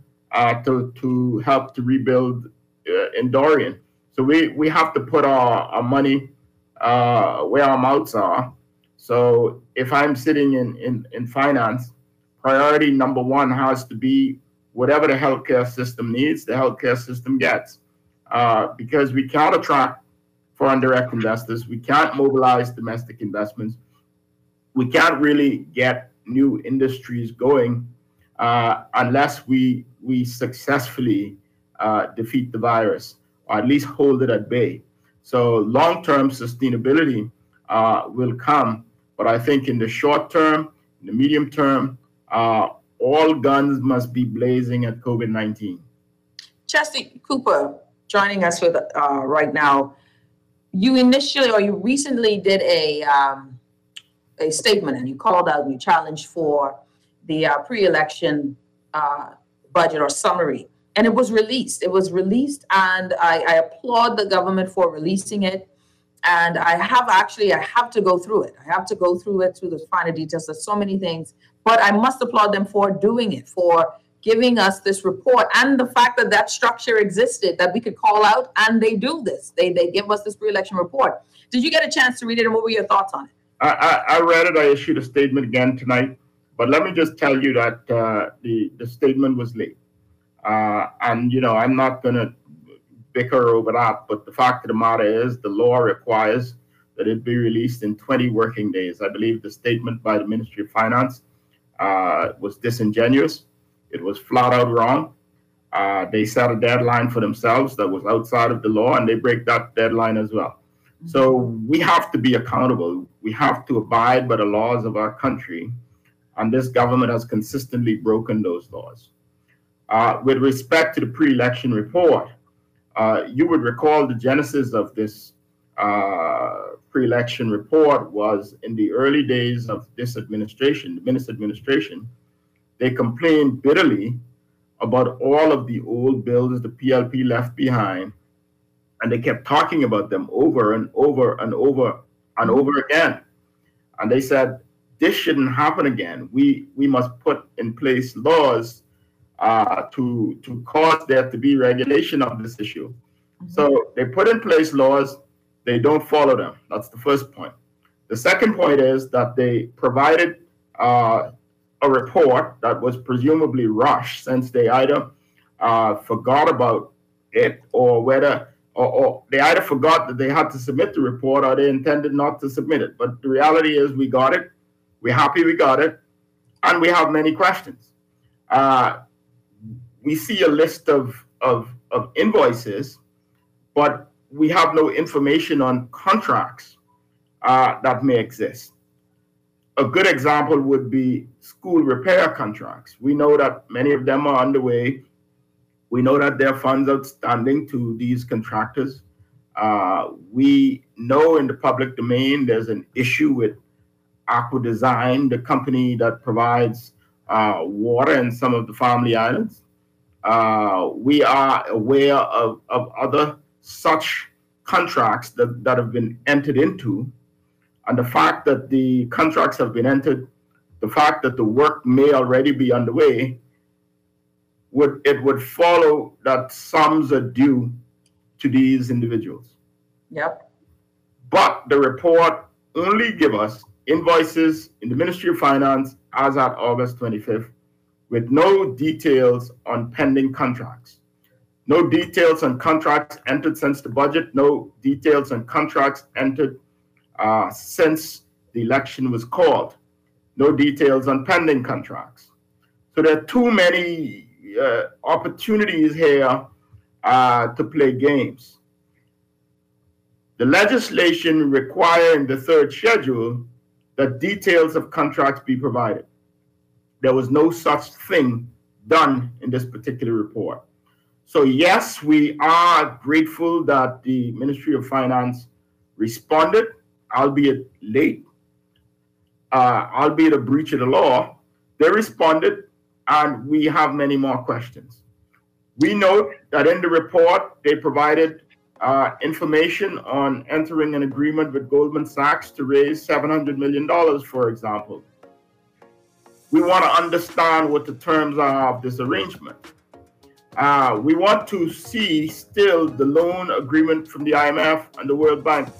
to help to rebuild in Dorian. So we have to put our money where our mouths are. So if I'm sitting in finance, priority number 1 has to be whatever the healthcare system needs, the healthcare system gets. Because we can't attract foreign direct investors, we can't mobilize domestic investments, we can't really get new industries going unless we successfully defeat the virus, or at least hold it at bay. So long-term sustainability will come, but I think in the short term, in the medium term, All guns must be blazing at COVID-19. Chesty Cooper joining us with right now. You recently did a statement, and you called out and you challenged for the pre-election budget or summary, and it was released. And I applaud the government for releasing it. And I have to go through it. I have to go through it, through the finer details. There's so many things, but I must applaud them for doing it, for giving us this report, and the fact that structure existed, that we could call out, and they do this. They give us this pre-election report. Did you get a chance to read it, and what were your thoughts on it? I read it. I issued a statement again tonight, but let me just tell you that the statement was late. And, I'm not going to bicker over that, but the fact of the matter is the law requires that it be released in 20 working days. I believe the statement by the Ministry of Finance was disingenuous. It was flat out wrong. They set a deadline for themselves that was outside of the law, and they break that deadline as well. So we have to be accountable. We have to abide by the laws of our country, and this government has consistently broken those laws. With respect to the pre-election report, you would recall the genesis of this pre-election report was in the early days of this administration, the Minnis administration. They complained bitterly about all of the old bills the PLP left behind, and they kept talking about them over and over and over and over again. And they said, this shouldn't happen again. We must put in place laws to cause there to be regulation of this issue. So they put in place laws, they don't follow them. That's the first point. The second point is that they provided a report that was presumably rushed, since they either forgot about it, or or they either forgot that they had to submit the report, or they intended not to submit it. But the reality is we got it, we're happy we got it, and we have many questions. We see a list of invoices, but we have no information on contracts that may exist. A good example would be school repair contracts. We know that many of them are underway. We know that there are funds outstanding to these contractors. We know in the public domain there's an issue with Aqua Design, the company that provides water in some of the Family Islands. We are aware of other such contracts that have been entered into. And the fact that the contracts have been entered, the fact that the work may already be underway, would follow that sums are due to these individuals. Yep. But the report only give us invoices in the Ministry of Finance as at August 25th, with no details on pending contracts. No details on contracts entered since the budget, no details on contracts entered since the election was called. No details on pending contracts. So there are too many opportunities here to play games. The legislation requiring the third schedule that details of contracts be provided. There was no such thing done in this particular report. So yes, we are grateful that the Ministry of Finance responded, albeit late, albeit a breach of the law. They responded, and we have many more questions. We note that in the report, they provided information on entering an agreement with Goldman Sachs to raise $700 million, for example. We want to understand what the terms are of this arrangement. We want to see still the loan agreement from the IMF and the World Bank.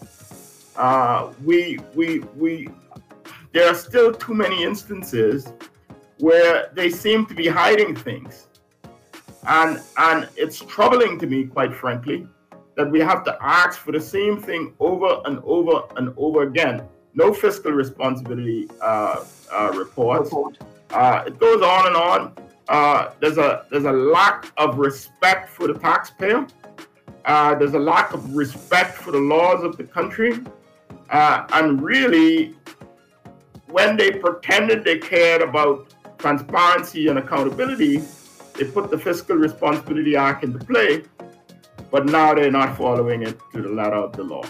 There are still too many instances where they seem to be hiding things. And it's troubling to me, quite frankly, that we have to ask for the same thing over and over and over again. No fiscal responsibility reports. It goes on and on. There's a lack of respect for the taxpayer. There's a lack of respect for the laws of the country. And really, when they pretended they cared about transparency and accountability, they put the Fiscal Responsibility Act into play, but now they're not following it to the letter of the law.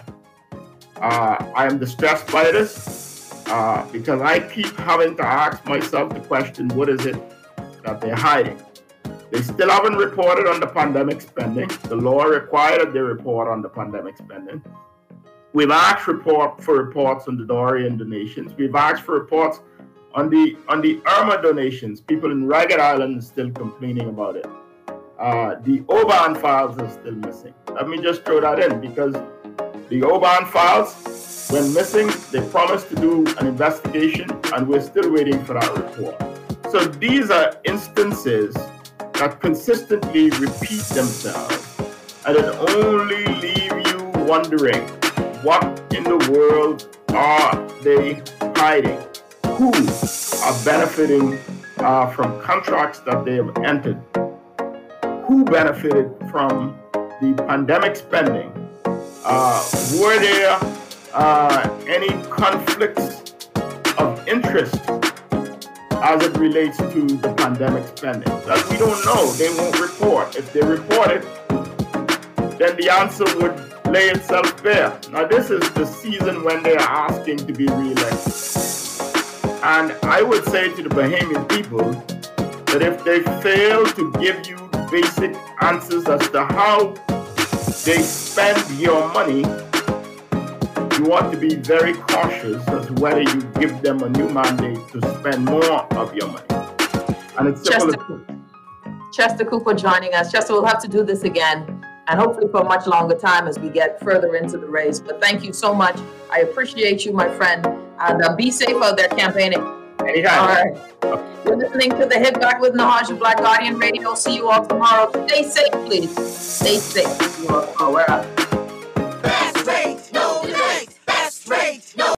I am distressed by this because I keep having to ask myself the question, what is it that they're hiding? They still haven't reported on the pandemic spending. The law required that they report on the pandemic spending. We've asked for reports on the Dorian donations. We've asked for reports on the Irma donations. People in Ragged Island are still complaining about it. The Oban files are still missing. Let me just throw that in because the Oban files, when missing, they promised to do an investigation and we're still waiting for that report. So these are instances that consistently repeat themselves and it only leave you wondering, what in the world are they hiding? Who are benefiting from contracts that they have entered? Who benefited from the pandemic spending? Were there any conflicts of interest as it relates to the pandemic spending? That we don't know. They won't report. If they report it, then the answer would lay itself bare. Now, this is the season when they are asking to be re-elected. And I would say to the Bahamian people that if they fail to give you basic answers as to how they spend your money, you ought to be very cautious as to whether you give them a new mandate to spend more of your money. And it's Chester Cooper joining us. Chester, we'll have to do this again, and hopefully for a much longer time as we get further into the race. But thank you so much. I appreciate you, my friend. And be safe out there campaigning. Anytime. All right. You're listening to the Hit Back with Nahaja Black Guardian Radio. See you all tomorrow. Stay safe, please. Stay safe. You are wherever.